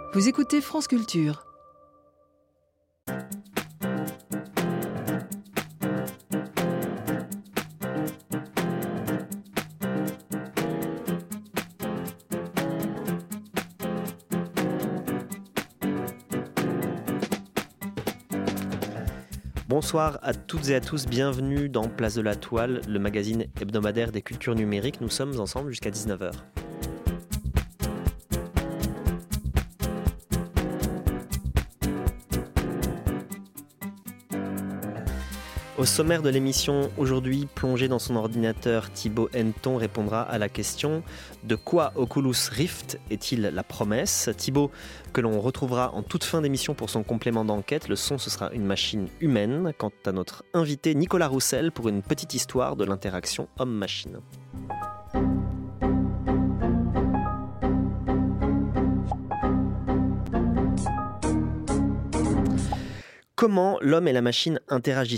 Vous écoutez France Culture. Bonsoir à toutes et à tous, bienvenue dans Place de la Toile, le magazine hebdomadaire des cultures numériques. Nous sommes ensemble jusqu'à 19h. Au sommaire de l'émission, aujourd'hui, plongé dans son ordinateur, Thibaut Henneton répondra à la question « De quoi Oculus Rift est-il la promesse ?» Thibaut, que l'on retrouvera en toute fin d'émission pour son complément d'enquête. Le son, ce sera une machine humaine. Quant à notre invité, Nicolas Roussel, pour une petite histoire de l'interaction homme-machine. Comment l'homme et la machine interagissent-ils ?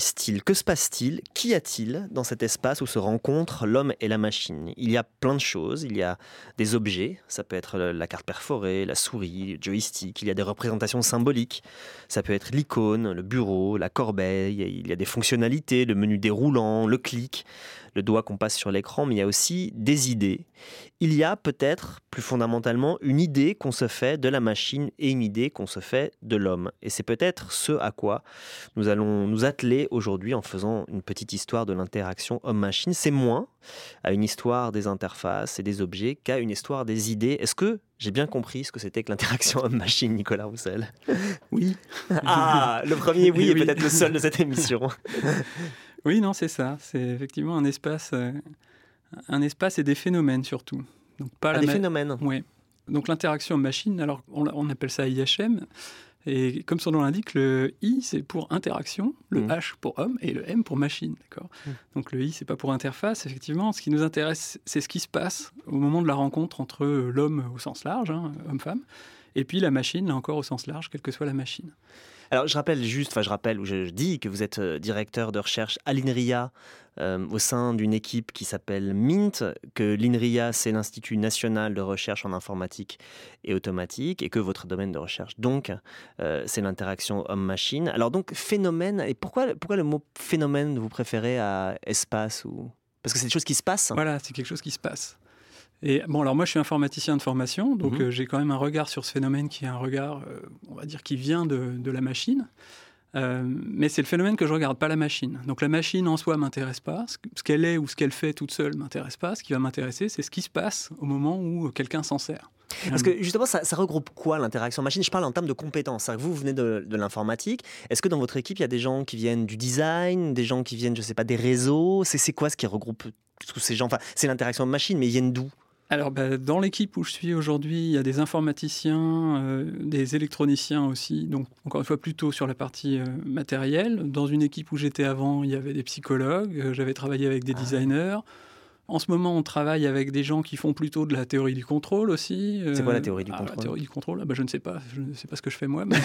Que se passe-t-il ? Qu'y a-t-il dans cet espace où se rencontrent l'homme et la machine ? Il y a plein de choses, il y a des objets, ça peut être la carte perforée, la souris, le joystick, il y a des représentations symboliques, ça peut être l'icône, le bureau, la corbeille, il y a des fonctionnalités, le menu déroulant, le clic, le doigt qu'on passe sur l'écran, mais il y a aussi des idées. Il y a peut-être, plus fondamentalement, une idée qu'on se fait de la machine et une idée qu'on se fait de l'homme. Et c'est peut-être ce à quoi nous allons nous atteler aujourd'hui en faisant une petite histoire de l'interaction homme-machine. C'est moins à une histoire des interfaces et des objets qu'à une histoire des idées. Est-ce que j'ai bien compris ce que c'était que l'interaction homme-machine, Nicolas Roussel ? Oui. Ah, le premier oui est peut-être le seul de cette émission. Oui, non, c'est ça. C'est effectivement un espace et des phénomènes surtout. Donc pas des phénomènes. Oui. Donc l'interaction homme-machine, alors on appelle ça IHM. Et comme son nom l'indique, le I c'est pour interaction, le H pour homme et le M pour machine. D'accord. Donc le I c'est pas pour interface. Effectivement, ce qui nous intéresse, c'est ce qui se passe au moment de la rencontre entre l'homme au sens large, homme-femme, et puis la machine, là encore au sens large, quelle que soit la machine. Alors je dis que vous êtes directeur de recherche à l'INRIA au sein d'une équipe qui s'appelle MINT, que l'INRIA c'est l'Institut national de recherche en informatique et automatique, et que votre domaine de recherche donc c'est l'interaction homme-machine. Alors donc phénomène, et pourquoi le mot phénomène vous préférez à espace ou... Parce que c'est des choses qui se passent. Voilà, c'est quelque chose qui se passe. Et bon, alors moi je suis informaticien de formation, donc j'ai quand même un regard sur ce phénomène qui est un regard, on va dire, qui vient de la machine. Mais c'est le phénomène que je regarde, pas la machine. Donc la machine en soi m'intéresse pas, ce qu'elle est ou ce qu'elle fait toute seule m'intéresse pas. Ce qui va m'intéresser, c'est ce qui se passe au moment où quelqu'un s'en sert. Parce que justement, ça regroupe quoi l'interaction machine ? Je parle en termes de compétences. Vous venez de l'informatique. Est-ce que dans votre équipe, il y a des gens qui viennent du design, des gens qui viennent, je sais pas, des réseaux ? C'est quoi ce qui regroupe tous ces gens ? Enfin, c'est l'interaction machine, mais ils viennent d'où ? Alors, dans l'équipe où je suis aujourd'hui, il y a des informaticiens, des électroniciens aussi, donc encore une fois plutôt sur la partie matérielle. Dans une équipe où j'étais avant, il y avait des psychologues, j'avais travaillé avec des designers. En ce moment, on travaille avec des gens qui font plutôt de la théorie du contrôle aussi. C'est quoi la théorie du contrôle ? La théorie du contrôle, je ne sais pas ce que je fais moi. Mais...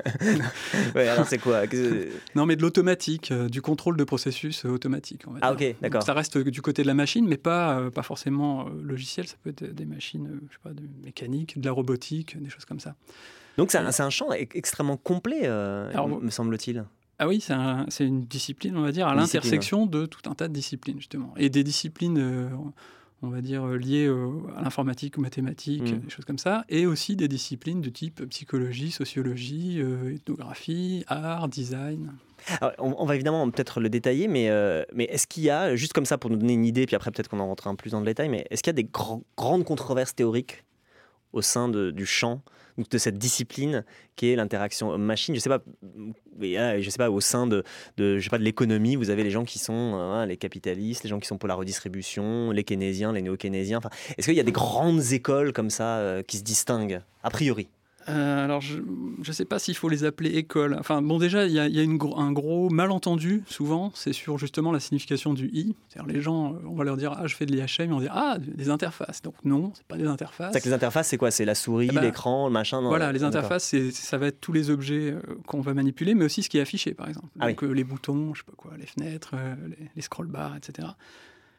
ouais, alors c'est quoi ? Non, mais de l'automatique, du contrôle de processus automatique. On va dire. Ok, d'accord. Donc, ça reste du côté de la machine, mais pas forcément logiciel. Ça peut être des machines, je sais pas, de mécanique, de la robotique, des choses comme ça. Donc c'est un champ extrêmement complet, me semble-t-il. Ah oui, c'est une discipline, on va dire, à l'intersection de tout un tas de disciplines, justement. Et des disciplines, on va dire, liées à l'informatique, aux mathématiques, des choses comme ça. Et aussi des disciplines de type psychologie, sociologie, ethnographie, art, design. Alors, on va évidemment peut-être le détailler, mais est-ce qu'il y a, juste comme ça pour nous donner une idée, puis après peut-être qu'on en rentrera un peu plus dans le détail, mais est-ce qu'il y a des grandes controverses théoriques au sein du champ de cette discipline qui est l'interaction homme-machine? Je sais pas, au sein de l'économie, vous avez les gens qui sont les capitalistes, les gens qui sont pour la redistribution, les keynésiens, les néo-keynésiens. Enfin, est-ce qu'il y a des grandes écoles comme ça qui se distinguent, a priori? Alors, je ne sais pas s'il faut les appeler écoles. Enfin, bon, déjà, il y a un gros malentendu, souvent, c'est sur justement la signification du I. C'est-à-dire, les gens, on va leur dire « Ah, je fais de l'IHM », ils vont dire « Ah, des interfaces ». Donc non, c'est pas des interfaces. C'est que les interfaces, c'est quoi ? C'est la souris, l'écran, le machin Voilà, les interfaces, ça va être tous les objets qu'on va manipuler, mais aussi ce qui est affiché, par exemple. Donc les boutons, je sais pas quoi, les fenêtres, les scroll bars, etc.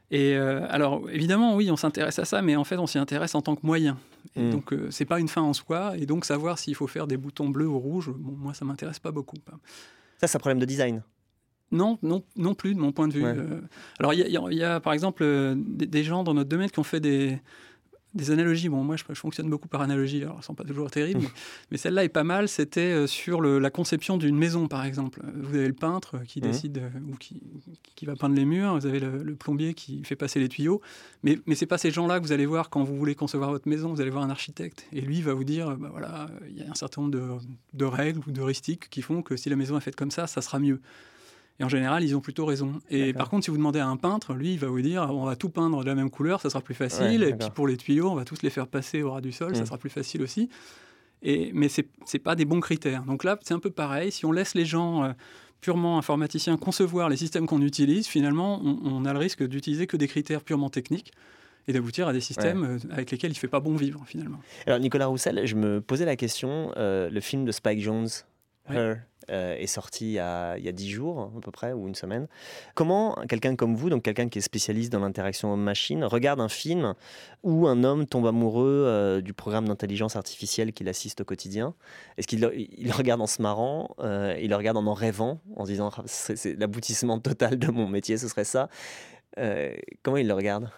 Et alors, évidemment, oui, on s'intéresse à ça, mais en fait, on s'y intéresse en tant que moyen. Et donc, c'est pas une fin en soi. Et donc, savoir s'il faut faire des boutons bleus ou rouges, bon, moi, ça m'intéresse pas beaucoup. Ça, c'est un problème de design. Non plus, de mon point de vue. Ouais. Alors, il y a, par exemple, des gens dans notre domaine qui ont fait des analogies. Bon, moi, je fonctionne beaucoup par analogie, alors elles ne sont pas toujours terribles, mais celle-là est pas mal. C'était sur la conception d'une maison, par exemple. Vous avez le peintre qui décide ou qui va peindre les murs, vous avez le plombier qui fait passer les tuyaux, mais ce n'est pas ces gens-là que vous allez voir quand vous voulez concevoir votre maison. Vous allez voir un architecte, et lui va vous dire, voilà, il y a un certain nombre de règles ou d'heuristiques qui font que si la maison est faite comme ça sera mieux. Et en général, ils ont plutôt raison. Et par contre, si vous demandez à un peintre, lui, il va vous dire on va tout peindre de la même couleur, ça sera plus facile. Et puis pour les tuyaux, on va tous les faire passer au ras du sol, ça sera plus facile aussi. Mais ce n'est pas des bons critères. Donc là, c'est un peu pareil. Si on laisse les gens purement informaticiens concevoir les systèmes qu'on utilise, finalement, on a le risque d'utiliser que des critères purement techniques et d'aboutir à des systèmes avec lesquels il ne fait pas bon vivre, finalement. Alors, Nicolas Roussel, je me posais la question, le film de Spike Jonze, Her, est sorti il y a 10 jours à peu près, ou une semaine. Comment quelqu'un comme vous, donc quelqu'un qui est spécialiste dans l'interaction homme-machine, regarde un film où un homme tombe amoureux du programme d'intelligence artificielle qu'il assiste au quotidien? Est-ce qu'il le regarde en se marrant, il le regarde en rêvant, en se disant c'est l'aboutissement total de mon métier, ce serait ça? Comment il le regarde?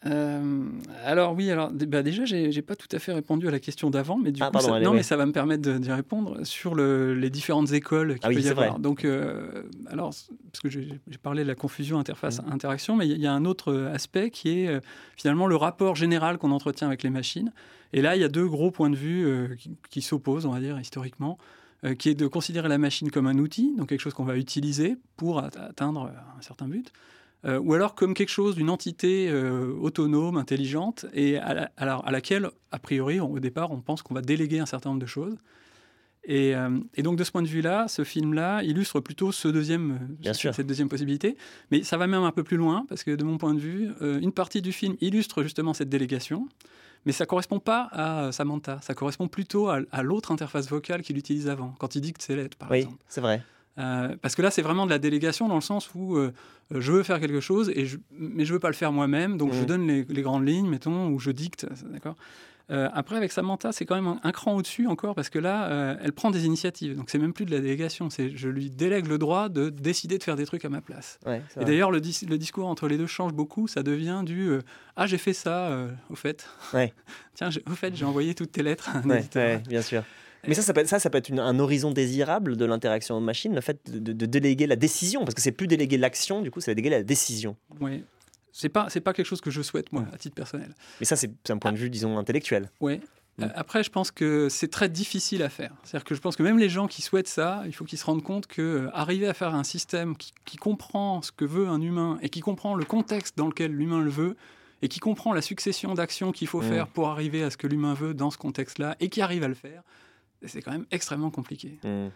Alors déjà, j'ai pas tout à fait répondu à la question d'avant, mais du coup, mais ça va me permettre d'y répondre sur les différentes écoles qu'il peut y avoir. Vrai. Donc, parce que j'ai parlé de la confusion interface-interaction, mais il y a un autre aspect qui est finalement le rapport général qu'on entretient avec les machines. Et là, il y a deux gros points de vue qui s'opposent, on va dire, historiquement, qui est de considérer la machine comme un outil, donc quelque chose qu'on va utiliser pour atteindre un certain but. Ou alors comme quelque chose d'une entité autonome, intelligente, et à laquelle, a priori, au départ, on pense qu'on va déléguer un certain nombre de choses. Et donc, de ce point de vue-là, ce film-là illustre plutôt cette deuxième possibilité. Mais ça va même un peu plus loin, parce que de mon point de vue, une partie du film illustre justement cette délégation, mais ça ne correspond pas à Samantha. Ça correspond plutôt à l'autre interface vocale qu'il utilise avant, quand il dicte ses lettres, par exemple. Oui, c'est vrai. Parce que là, c'est vraiment de la délégation dans le sens où je veux faire quelque chose, mais je ne veux pas le faire moi-même, donc je donne les grandes lignes, mettons, ou je dicte. D'accord. Après, avec Samantha, c'est quand même un cran au-dessus encore, parce que là, elle prend des initiatives. Donc, c'est même plus de la délégation, je lui délègue le droit de décider de faire des trucs à ma place. Ouais, et d'ailleurs, le discours entre les deux change beaucoup. Ça devient ah, j'ai fait ça, au fait. Ouais. Tiens, au fait, j'ai envoyé toutes tes lettres. Ouais, bien sûr. Mais ça peut être un horizon désirable de l'interaction homme-machine, le fait de déléguer la décision, parce que c'est plus déléguer l'action, du coup, c'est déléguer la décision. Oui. C'est pas quelque chose que je souhaite, moi, à titre personnel. Mais ça, c'est un point de vue, disons, intellectuel. Oui. Après, je pense que c'est très difficile à faire. C'est-à-dire que je pense que même les gens qui souhaitent ça, il faut qu'ils se rendent compte qu'arriver à faire un système qui comprend ce que veut un humain et qui comprend le contexte dans lequel l'humain le veut, et qui comprend la succession d'actions qu'il faut faire pour arriver à ce que l'humain veut dans ce contexte-là, et qui arrive à le faire, c'est quand même extrêmement compliqué.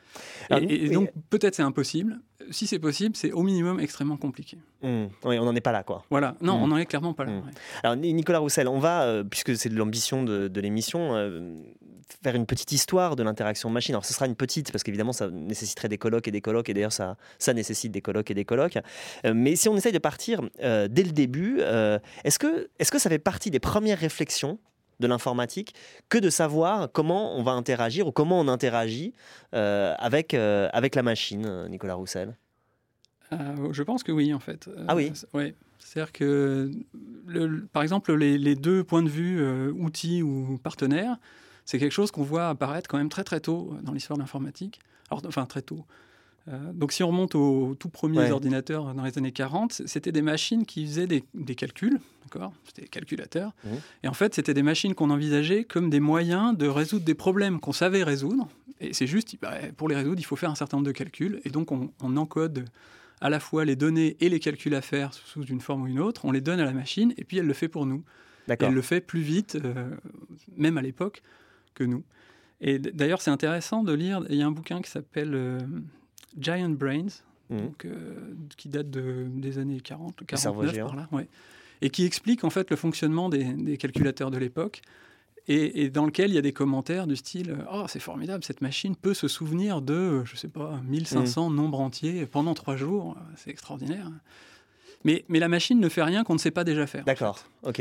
Et donc, peut-être c'est impossible. Si c'est possible, c'est au minimum extrêmement compliqué. Oui, on n'en est pas là, quoi. Voilà. Non, on n'en est clairement pas là. Ouais. Alors, Nicolas Roussel, on va, puisque c'est l'ambition de l'émission, faire une petite histoire de l'interaction machine. Alors, ce sera une petite, parce qu'évidemment, ça nécessiterait des colloques, et d'ailleurs, ça nécessite des colloques. Mais si on essaye de partir dès le début, est-ce que ça fait partie des premières réflexions de l'informatique que de savoir comment on va interagir ou comment on interagit avec la machine, Nicolas Roussel? Je pense que oui, en fait. Ah oui. Ouais. C'est-à-dire que, par exemple, les deux points de vue, outils ou partenaires, c'est quelque chose qu'on voit apparaître quand même très très tôt dans l'histoire de l'informatique. Enfin, très tôt. Donc si on remonte aux tout premiers ordinateurs dans les années 40, c'était des machines qui faisaient des calculs, d'accord ? C'était des calculateurs. Et en fait, c'était des machines qu'on envisageait comme des moyens de résoudre des problèmes qu'on savait résoudre. Et c'est juste, pour les résoudre, il faut faire un certain nombre de calculs. Et donc, on encode à la fois les données et les calculs à faire sous une forme ou une autre. On les donne à la machine et puis elle le fait pour nous. D'accord. Et elle le fait plus vite, même à l'époque, que nous. Et d'ailleurs, c'est intéressant de lire, il y a un bouquin qui s'appelle Giant Brains, donc, qui date des années 40, 49 par là, et qui explique en fait le fonctionnement des calculateurs de l'époque, et dans lequel il y a des commentaires du style « Oh, c'est formidable, cette machine peut se souvenir de, je sais pas, 1500 nombres entiers pendant 3 jours, c'est extraordinaire ». Mais la machine ne fait rien qu'on ne sait pas déjà faire. D'accord, ok.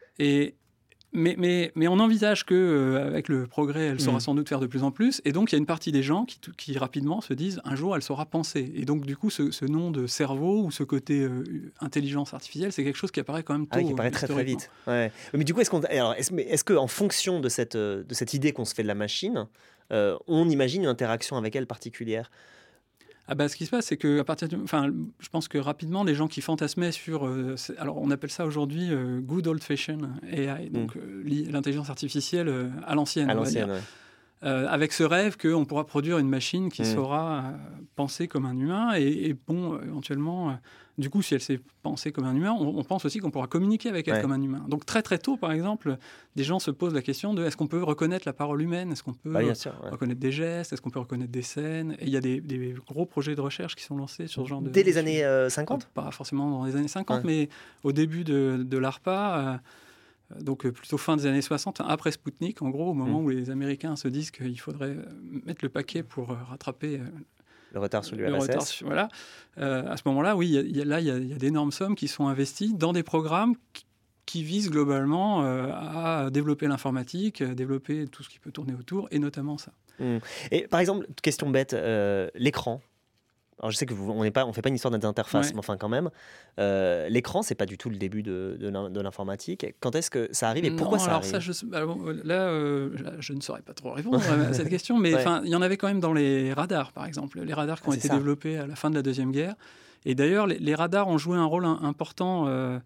Mais on envisage qu'avec le progrès, elle saura sans doute faire de plus en plus. Et donc, il y a une partie des gens qui rapidement se disent un jour, elle saura penser. Et donc, du coup, ce nom de cerveau ou ce côté intelligence artificielle, c'est quelque chose qui apparaît quand même tôt. Qui apparaît très, très vite. Ouais. Mais du coup, est-ce qu'en fonction de cette idée qu'on se fait de la machine, on imagine une interaction avec elle particulière ? Ce qui se passe, c'est que je pense que rapidement, les gens qui fantasmaient sur, alors on appelle ça aujourd'hui good old-fashioned AI, donc l'intelligence artificielle à l'ancienne. Ouais. Avec ce rêve qu'on pourra produire une machine qui saura penser comme un humain et éventuellement, du coup, si elle sait penser comme un humain, on pense aussi qu'on pourra communiquer avec elle comme un humain. Donc très très tôt, par exemple, des gens se posent la question de est-ce qu'on peut reconnaître la parole humaine ? Est-ce qu'on peut reconnaître des gestes ? Est-ce qu'on peut reconnaître des scènes ? Et il y a des gros projets de recherche qui sont lancés sur ce genre de... Dès les années 50 ? Pas forcément dans les années 50, mais au début de l'ARPA... donc plutôt fin des années 60, après Spoutnik, en gros, au moment où les Américains se disent qu'il faudrait mettre le paquet pour rattraper le retard sur l'URSS. À ce moment-là, oui, il y a d'énormes sommes qui sont investies dans des programmes qui visent globalement à développer l'informatique, développer tout ce qui peut tourner autour, et notamment ça. Et par exemple, question bête, l'écran. Alors je sais que on fait pas une histoire d'interface, mais enfin quand même, l'écran c'est pas du tout le début de l'informatique. Quand est-ce que ça arrive et pourquoi ça arrive ? Je ne saurais pas trop répondre à cette question, mais il y en avait quand même dans les radars, par exemple, les radars qui ont été développés à la fin de la Deuxième Guerre. Et d'ailleurs, les radars ont joué un rôle important.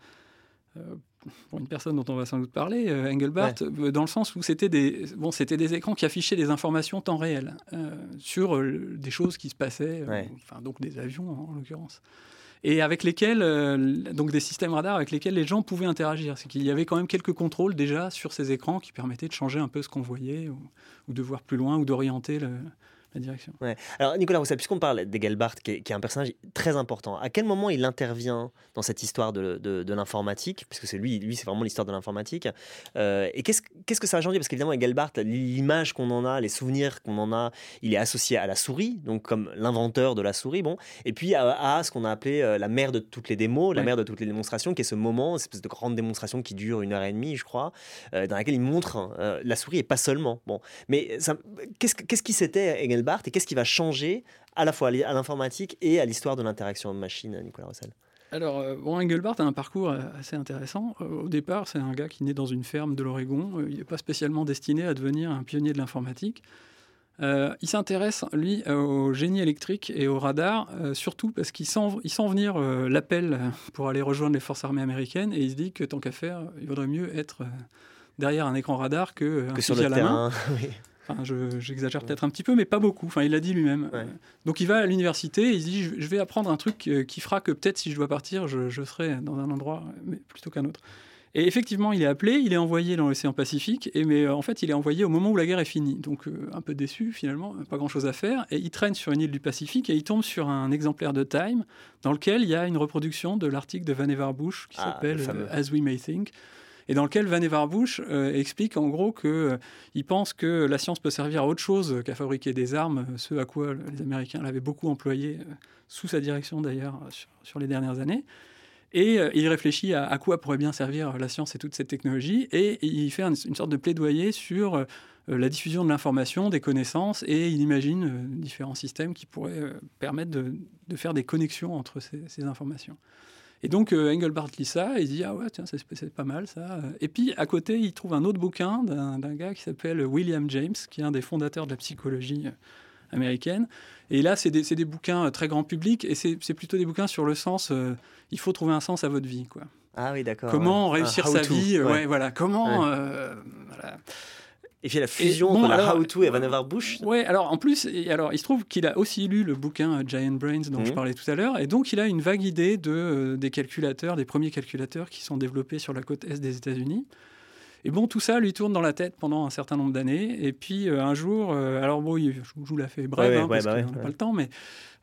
Pour une personne dont on va sans doute parler, Engelbart, dans le sens où c'était des écrans qui affichaient des informations temps réel sur des choses qui se passaient, donc des avions en l'occurrence, et avec lesquels, donc des systèmes radars avec lesquels les gens pouvaient interagir. C'est qu'il y avait quand même quelques contrôles déjà sur ces écrans qui permettaient de changer un peu ce qu'on voyait ou de voir plus loin ou d'orienter la direction. Ouais. Alors Nicolas Roussel, puisqu'on parle d'Engelbart, qui est un personnage très important, à quel moment il intervient dans cette histoire de l'informatique, puisque c'est lui c'est vraiment l'histoire de l'informatique, et qu'est-ce que ça a changé ? Parce qu'évidemment Engelbart, l'image qu'on en a, les souvenirs qu'on en a, il est associé à la souris, donc comme l'inventeur de la souris, et puis à ce qu'on a appelé la mère de toutes les démos, la mère de toutes les démonstrations, qui est ce moment, cette espèce de grande démonstration qui dure 1h30, je crois, dans laquelle il montre la souris et pas seulement. Mais qu'est-ce qui c'était Engelbart et qu'est-ce qui va changer à la fois à l'informatique et à l'histoire de l'interaction homme-machine, Nicolas Roussel ? Alors, Engelbart a un parcours assez intéressant. Au départ, c'est un gars qui naît dans une ferme de l'Oregon. Il n'est pas spécialement destiné à devenir un pionnier de l'informatique. Il s'intéresse, lui, au génie électrique et au radar, surtout parce qu'il sent venir l'appel pour aller rejoindre les forces armées américaines, et il se dit que tant qu'à faire, il vaudrait mieux être derrière un écran radar que sur le terrain. Oui. Enfin, j'exagère peut-être un petit peu, mais pas beaucoup. Enfin, il l'a dit lui-même. Donc, il va à l'université et il se dit je vais apprendre un truc qui fera que peut-être si je dois partir, je serai dans un endroit plutôt qu'un autre. Et effectivement, il est appelé, il est envoyé dans l'océan Pacifique, mais en fait, il est envoyé au moment où la guerre est finie. Donc, un peu déçu finalement, pas grand-chose à faire. Et il traîne sur une île du Pacifique et il tombe sur un exemplaire de Time dans lequel il y a une reproduction de l'article de Vannevar Bush qui s'appelle As We May Think. Et dans lequel Vannevar Bush explique en gros qu'il pense que la science peut servir à autre chose qu'à fabriquer des armes, ce à quoi les Américains l'avaient beaucoup employé, sous sa direction d'ailleurs, sur les dernières années. Et il réfléchit à quoi pourrait bien servir la science et toute cette technologie, et il fait une sorte de plaidoyer sur la diffusion de l'information, des connaissances, et il imagine différents systèmes qui pourraient permettre de faire des connexions entre ces informations. Et donc Engelbart lit ça et il dit « Ah ouais, tiens, c'est pas mal ça ». Et puis à côté, il trouve un autre bouquin d'un gars qui s'appelle William James, qui est un des fondateurs de la psychologie américaine. Et là, c'est des bouquins très grand public, et c'est plutôt des bouquins sur le sens il faut trouver un sens à votre vie, quoi. Ah oui, d'accord. Comment réussir sa vie, comment... Voilà. Et puis la fusion entre la How To et Vannevar Bush. Ouais, alors en plus, il se trouve qu'il a aussi lu le bouquin Giant Brains dont je parlais tout à l'heure, et donc il a une vague idée des calculateurs, des premiers calculateurs qui sont développés sur la côte est des États-Unis. Et bon, tout ça lui tourne dans la tête pendant un certain nombre d'années, et puis un jour, je vous la fais brève, parce qu'on n'a pas le temps, mais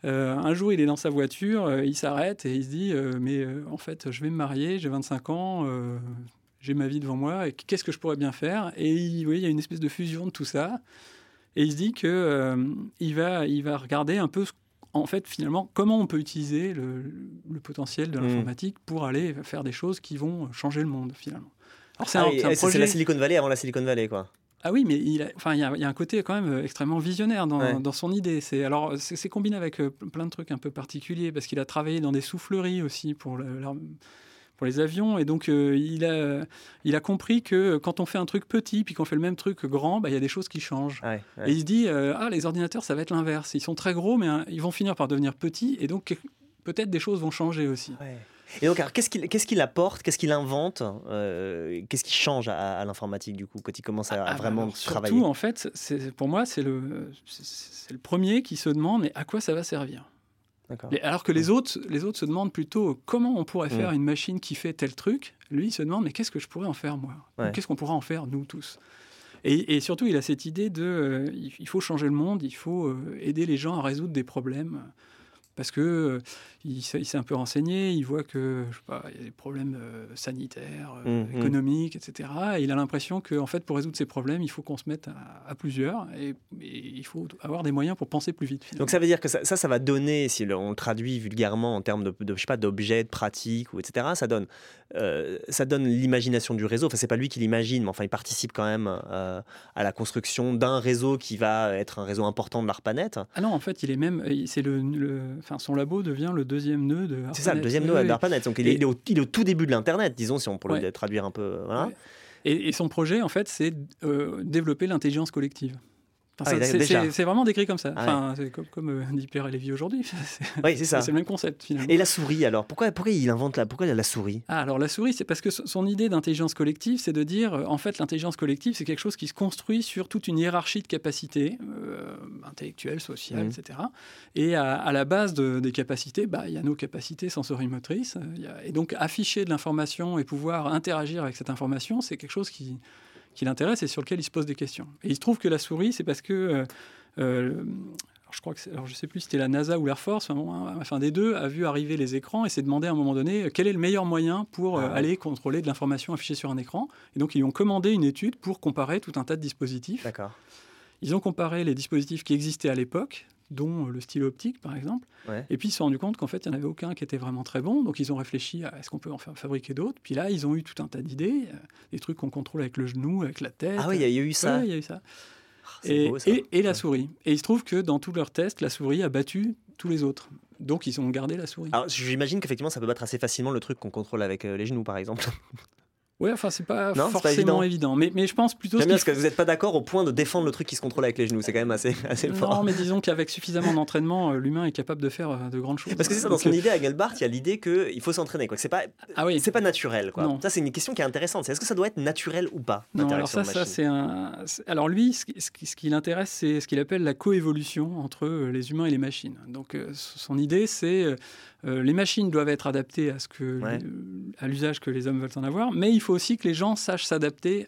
un jour il est dans sa voiture, il s'arrête et il se dit en fait, je vais me marier, j'ai 25 ans, j'ai ma vie devant moi, et qu'est-ce que je pourrais bien faire ? Et il y a une espèce de fusion de tout ça, et il se dit qu'il va regarder un peu en fait, finalement, comment on peut utiliser le potentiel de l'informatique pour aller faire des choses qui vont changer le monde, finalement. Alors, c'est un projet... C'est la Silicon Valley avant la Silicon Valley, quoi. Ah oui, mais il y a un côté quand même extrêmement visionnaire dans son idée. C'est combiné avec plein de trucs un peu particuliers, parce qu'il a travaillé dans des souffleries aussi pour les avions, et donc il a compris que quand on fait un truc petit, puis qu'on fait le même truc grand, il y a des choses qui changent. Et il se dit, les ordinateurs, ça va être l'inverse. Ils sont très gros, mais ils vont finir par devenir petits, et donc peut-être des choses vont changer aussi. Ouais. Et donc, alors, qu'est-ce qu'il apporte, qu'est-ce qu'il invente, qu'est-ce qui change à l'informatique, du coup, quand il commence à vraiment travailler? Surtout, en fait, pour moi, c'est le premier qui se demande, mais à quoi ça va servir? Alors que les autres se demandent plutôt comment on pourrait faire une machine qui fait tel truc. Lui, il se demande, mais qu'est-ce que je pourrais en faire, moi? Qu'est-ce qu'on pourra en faire, nous tous? Et surtout, il a cette idée il faut changer le monde, il faut aider les gens à résoudre des problèmes. Parce qu'il s'est un peu renseigné, il voit que, je sais pas, il y a des problèmes sanitaires, économiques, etc. Et il a l'impression que, en fait, pour résoudre ces problèmes, il faut qu'on se mette à plusieurs, et il faut avoir des moyens pour penser plus vite. Finalement. Donc ça veut dire que ça va donner, si on le traduit vulgairement en termes je sais pas, d'objets, de pratiques, etc., ça donne l'imagination du réseau. Enfin, c'est pas lui qui l'imagine, mais enfin, il participe quand même à la construction d'un réseau qui va être un réseau important de l'ARPANET. Ah non, en fait, il est même, c'est son labo devient le deuxième nœud de ARPANET. C'est ça, le deuxième nœud d'ARPANET. Donc il est au tout début de l'Internet, disons, si on peut le traduire un peu. Voilà. Ouais. Et son projet, en fait, c'est développer l'intelligence collective. C'est vraiment décrit comme ça. C'est comme dit Pierre et Lévy aujourd'hui. C'est ça. C'est le même concept, finalement. Et la souris, alors pourquoi il invente pourquoi la souris? Alors la souris, c'est parce que son idée d'intelligence collective, c'est de dire, en fait, l'intelligence collective, c'est quelque chose qui se construit sur toute une hiérarchie de capacités intellectuelles, sociales, etc. Et à la base des capacités, il y a nos capacités sensorimotrices. Et donc, afficher de l'information et pouvoir interagir avec cette information, c'est quelque chose qui l'intéresse et sur lequel il se pose des questions. Et il se trouve que la souris, c'est parce que je crois que je sais plus si c'était la NASA ou l'Air Force, des deux, a vu arriver les écrans et s'est demandé à un moment donné quel est le meilleur moyen pour aller contrôler de l'information affichée sur un écran. Et donc ils ont commandé une étude pour comparer tout un tas de dispositifs. D'accord. Ils ont comparé les dispositifs qui existaient à l'époque, dont le stylo optique, par exemple. Et puis, ils se sont rendus compte qu'en fait, il n'y en avait aucun qui était vraiment très bon. Donc, ils ont réfléchi à est-ce qu'on peut en fabriquer d'autres. Puis là, ils ont eu tout un tas d'idées, des trucs qu'on contrôle avec le genou, avec la tête. Ah oui, il y a eu ça. Oui, il y a eu ça. Et la souris. Et il se trouve que dans tous leurs tests, la souris a battu tous les autres. Donc, ils ont gardé la souris. Alors, j'imagine qu'effectivement, ça peut battre assez facilement le truc qu'on contrôle avec les genoux, par exemple. Oui, c'est pas forcément évident. Mais je pense plutôt... J'aime bien parce que vous n'êtes pas d'accord au point de défendre le truc qui se contrôle avec les genoux. C'est quand même assez fort. Non, mais disons qu'avec suffisamment d'entraînement, l'humain est capable de faire de grandes choses. Parce que c'est ça, dans son idée, à Engelbart, il y a l'idée qu'il faut s'entraîner. C'est pas naturel. Quoi. Ça, c'est une question qui est intéressante. Est-ce que ça doit être naturel ou pas? Non, alors ça c'est Alors lui, ce qui l'intéresse, c'est ce qu'il appelle la coévolution entre les humains et les machines. Donc son idée, c'est... les machines doivent être adaptées à l'usage que les hommes veulent en avoir, mais il faut aussi que les gens sachent s'adapter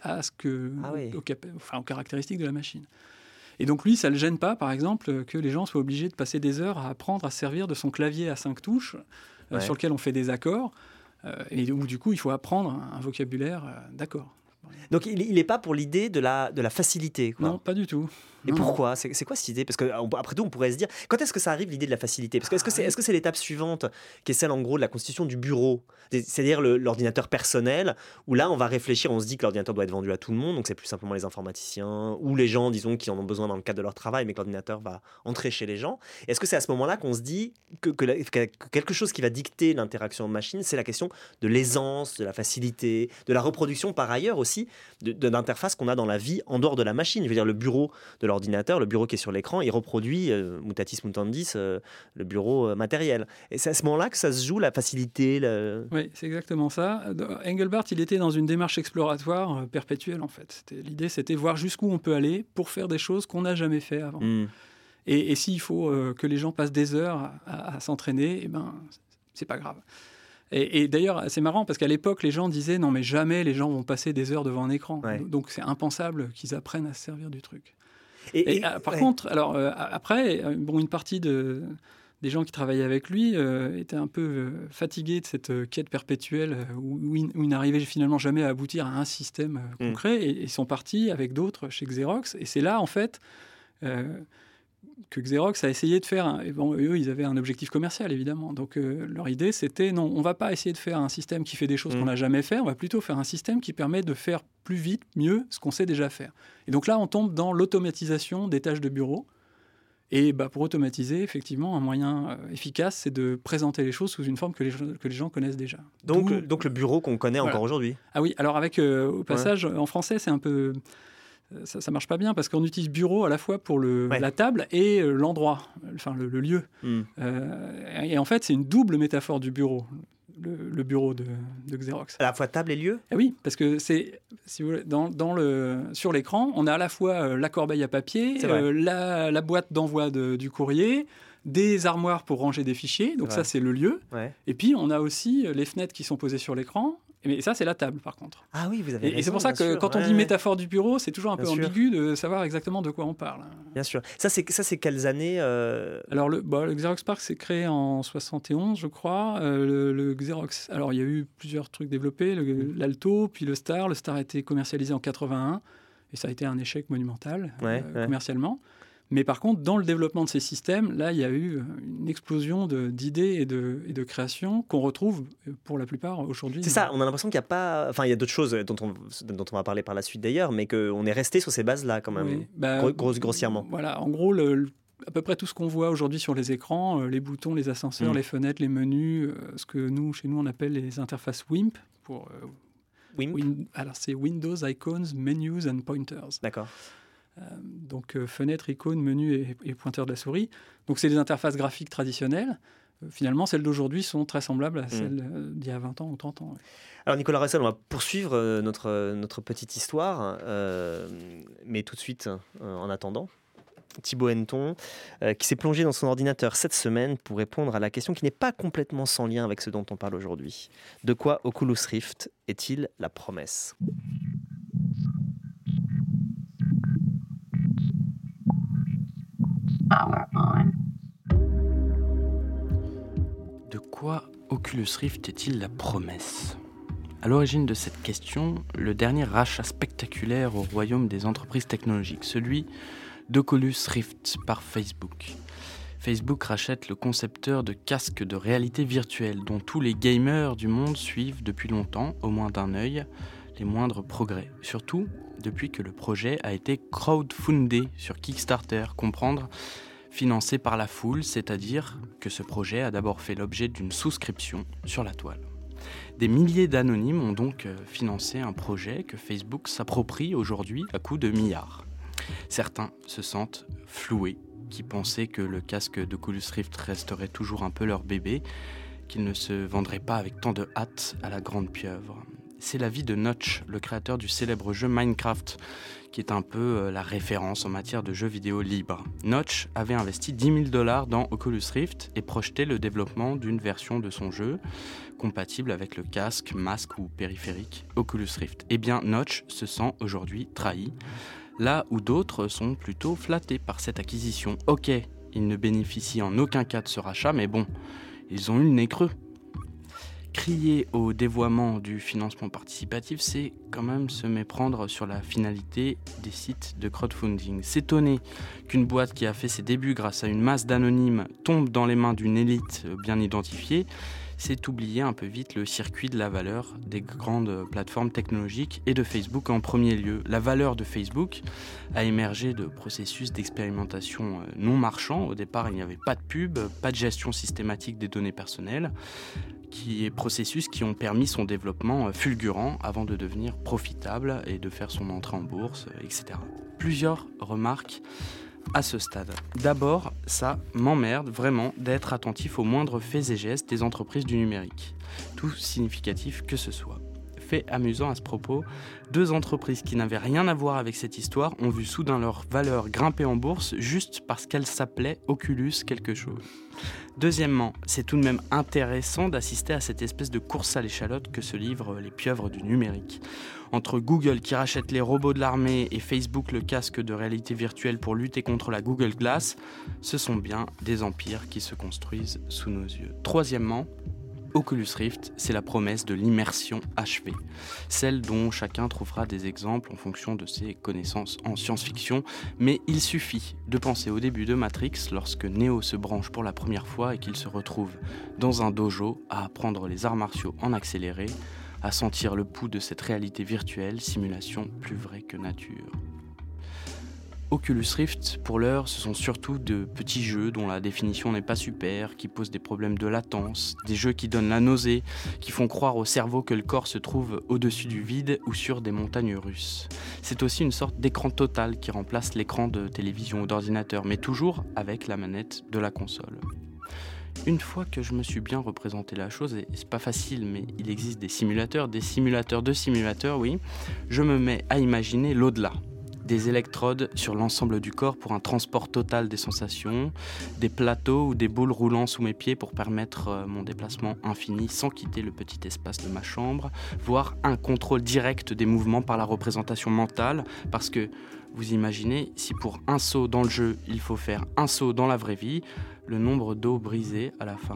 aux caractéristiques de la machine. Et donc lui, ça ne le gêne pas, par exemple, que les gens soient obligés de passer des heures à apprendre à se servir de son clavier à 5 touches, sur lequel on fait des accords, et où du coup, il faut apprendre un vocabulaire d'accords. Donc il n'est pas pour l'idée de la facilité, quoi. Non, pas du tout. Et pourquoi? C'est quoi cette idée? Parce qu'après tout, on pourrait se dire, quand est-ce que ça arrive l'idée de la facilité? Parce que est-ce que c'est l'étape suivante, qui est celle en gros de la constitution du bureau, c'est-à-dire l'ordinateur personnel, où là on va réfléchir, on se dit que l'ordinateur doit être vendu à tout le monde, donc c'est plus simplement les informaticiens ou les gens, disons, qui en ont besoin dans le cadre de leur travail, mais que l'ordinateur va entrer chez les gens. Est-ce que c'est à ce moment-là qu'on se dit que quelque chose qui va dicter l'interaction machine, c'est la question de l'aisance, de la facilité, de la reproduction par ailleurs aussi d'interfaces qu'on a dans la vie en dehors de la machine? Je veux dire, le bureau de l'ordinateur, le bureau qui est sur l'écran, il reproduit, mutatis mutandis, le bureau matériel. Et c'est à ce moment-là que ça se joue, la facilité. Oui, c'est exactement ça. Engelbart, il était dans une démarche exploratoire perpétuelle, en fait. L'idée, c'était voir jusqu'où on peut aller pour faire des choses qu'on n'a jamais fait avant. Et s'il faut que les gens passent des heures à s'entraîner, c'est pas grave. Et d'ailleurs, c'est marrant parce qu'à l'époque, les gens disaient non, mais jamais les gens vont passer des heures devant un écran. Donc c'est impensable qu'ils apprennent à se servir du truc. Par contre, après, une partie des gens qui travaillaient avec lui étaient un peu fatigués de cette quête perpétuelle où ils n'arrivaient finalement jamais à aboutir à un système concret et ils sont partis avec d'autres chez Xerox. Et c'est là, en fait, Xerox a essayé de faire. Eux, ils avaient un objectif commercial, évidemment. Donc, leur idée, c'était non, on ne va pas essayer de faire un système qui fait des choses qu'on n'a jamais fait. On va plutôt faire un système qui permet de faire plus vite, mieux, ce qu'on sait déjà faire. Et donc là, on tombe dans l'automatisation des tâches de bureau. Et pour automatiser, effectivement, un moyen efficace, c'est de présenter les choses sous une forme que les gens connaissent déjà. Donc le bureau qu'on connaît encore aujourd'hui. Ah oui, alors au passage, en français, c'est un peu... Ça marche pas bien parce qu'on utilise bureau à la fois pour la table et l'endroit, enfin le lieu. Et en fait, c'est une double métaphore du bureau, le bureau de Xerox. À la fois table et lieu ? Oui, parce que si vous voulez, sur l'écran, on a à la fois la corbeille à papier, la boîte d'envoi du courrier, des armoires pour ranger des fichiers, donc ça c'est le lieu. Et puis on a aussi les fenêtres qui sont posées sur l'écran. Mais ça, c'est la table, par contre. Ah oui, vous avez raison. Et c'est pour ça que quand on dit métaphore du bureau, c'est toujours un peu ambigu de savoir exactement de quoi on parle. Bien sûr. Ça, c'est quelles années Alors, le Xerox PARC s'est créé en 71, je crois. Le Xerox... Alors, il y a eu plusieurs trucs développés. L'Alto, puis le Star. Le Star a été commercialisé en 81. Et ça a été un échec monumental, commercialement. Mais par contre, dans le développement de ces systèmes, là, il y a eu une explosion d'idées et de créations qu'on retrouve pour la plupart aujourd'hui. C'est ça, on a l'impression qu'il n'y a pas... Enfin, il y a d'autres choses dont on va parler par la suite d'ailleurs, mais qu'on est resté sur ces bases-là quand même, grossièrement. Voilà, en gros, à peu près tout ce qu'on voit aujourd'hui sur les écrans, les boutons, les ascenseurs, les fenêtres, les menus, ce que chez nous, on appelle les interfaces WIMP. Alors, c'est Windows, Icons, Menus and Pointers. D'accord. Donc fenêtre, icône, menu et pointeur de la souris. Donc c'est des interfaces graphiques traditionnelles. Finalement, celles d'aujourd'hui sont très semblables à celles d'il y a 20 ans ou 30 ans. Ouais. Alors Nicolas Ressel, on va poursuivre notre petite histoire, mais tout de suite, en attendant, Thibaut Henneton, qui s'est plongé dans son ordinateur cette semaine pour répondre à la question qui n'est pas complètement sans lien avec ce dont on parle aujourd'hui. De quoi Oculus Rift est-il la promesse ? De quoi Oculus Rift est-il la promesse ? À l'origine de cette question, le dernier rachat spectaculaire au royaume des entreprises technologiques, celui d'Oculus Rift par Facebook. Facebook rachète le concepteur de casques de réalité virtuelle dont tous les gamers du monde suivent depuis longtemps, au moins d'un œil, les moindres progrès. Surtout depuis que le projet a été crowdfundé sur Kickstarter, comprendre financé par la foule, c'est-à-dire que ce projet a d'abord fait l'objet d'une souscription sur la toile. Des milliers d'anonymes ont donc financé un projet que Facebook s'approprie aujourd'hui à coups de milliards. Certains se sentent floués, qui pensaient que le casque d'Oculus Rift resterait toujours un peu leur bébé, qu'il ne se vendrait pas avec tant de hâte à la grande pieuvre. C'est l'avis de Notch, le créateur du célèbre jeu Minecraft, qui est un peu la référence en matière de jeux vidéo libres. Notch avait investi $10 000 dans Oculus Rift et projeté le développement d'une version de son jeu compatible avec le casque, masque ou périphérique Oculus Rift. Eh bien, Notch se sent aujourd'hui trahi, là où d'autres sont plutôt flattés par cette acquisition. Ok, ils ne bénéficient en aucun cas de ce rachat, mais bon, ils ont eu le nez creux. Crier au dévoiement du financement participatif, c'est quand même se méprendre sur la finalité des sites de crowdfunding. S'étonner qu'une boîte qui a fait ses débuts grâce à une masse d'anonymes tombe dans les mains d'une élite bien identifiée, c'est oublier un peu vite le circuit de la valeur des grandes plateformes technologiques et de Facebook en premier lieu. La valeur de Facebook a émergé de processus d'expérimentation non marchands. Au départ, il n'y avait pas de pub, pas de gestion systématique des données personnelles, processus qui ont permis son développement fulgurant avant de devenir profitable et de faire son entrée en bourse, etc. Plusieurs remarques à ce stade. D'abord, ça m'emmerde vraiment d'être attentif aux moindres faits et gestes des entreprises du numérique, tout significatif que ce soit. Fait amusant à ce propos, 2 entreprises qui n'avaient rien à voir avec cette histoire ont vu soudain leur valeur grimper en bourse juste parce qu'elles s'appelaient Oculus quelque chose. Deuxièmement, c'est tout de même intéressant d'assister à cette espèce de course à l'échalote que se livrent les pieuvres du numérique. Entre Google qui rachète les robots de l'armée et Facebook le casque de réalité virtuelle pour lutter contre la Google Glass, ce sont bien des empires qui se construisent sous nos yeux. Troisièmement, Oculus Rift, c'est la promesse de l'immersion achevée, celle dont chacun trouvera des exemples en fonction de ses connaissances en science-fiction, mais il suffit de penser au début de Matrix lorsque Neo se branche pour la première fois et qu'il se retrouve dans un dojo à apprendre les arts martiaux en accéléré, à sentir le pouls de cette réalité virtuelle, simulation plus vraie que nature. Oculus Rift, pour l'heure, ce sont surtout de petits jeux dont la définition n'est pas super, qui posent des problèmes de latence, des jeux qui donnent la nausée, qui font croire au cerveau que le corps se trouve au-dessus du vide ou sur des montagnes russes. C'est aussi une sorte d'écran total qui remplace l'écran de télévision ou d'ordinateur, mais toujours avec la manette de la console. Une fois que je me suis bien représenté la chose, et c'est pas facile, mais il existe des simulateurs de simulateurs, oui, je me mets à imaginer l'au-delà. Des électrodes sur l'ensemble du corps pour un transport total des sensations, des plateaux ou des boules roulant sous mes pieds pour permettre mon déplacement infini sans quitter le petit espace de ma chambre, voire un contrôle direct des mouvements par la représentation mentale, parce que vous imaginez, si pour un saut dans le jeu, il faut faire un saut dans la vraie vie, le nombre d'os brisés à la fin.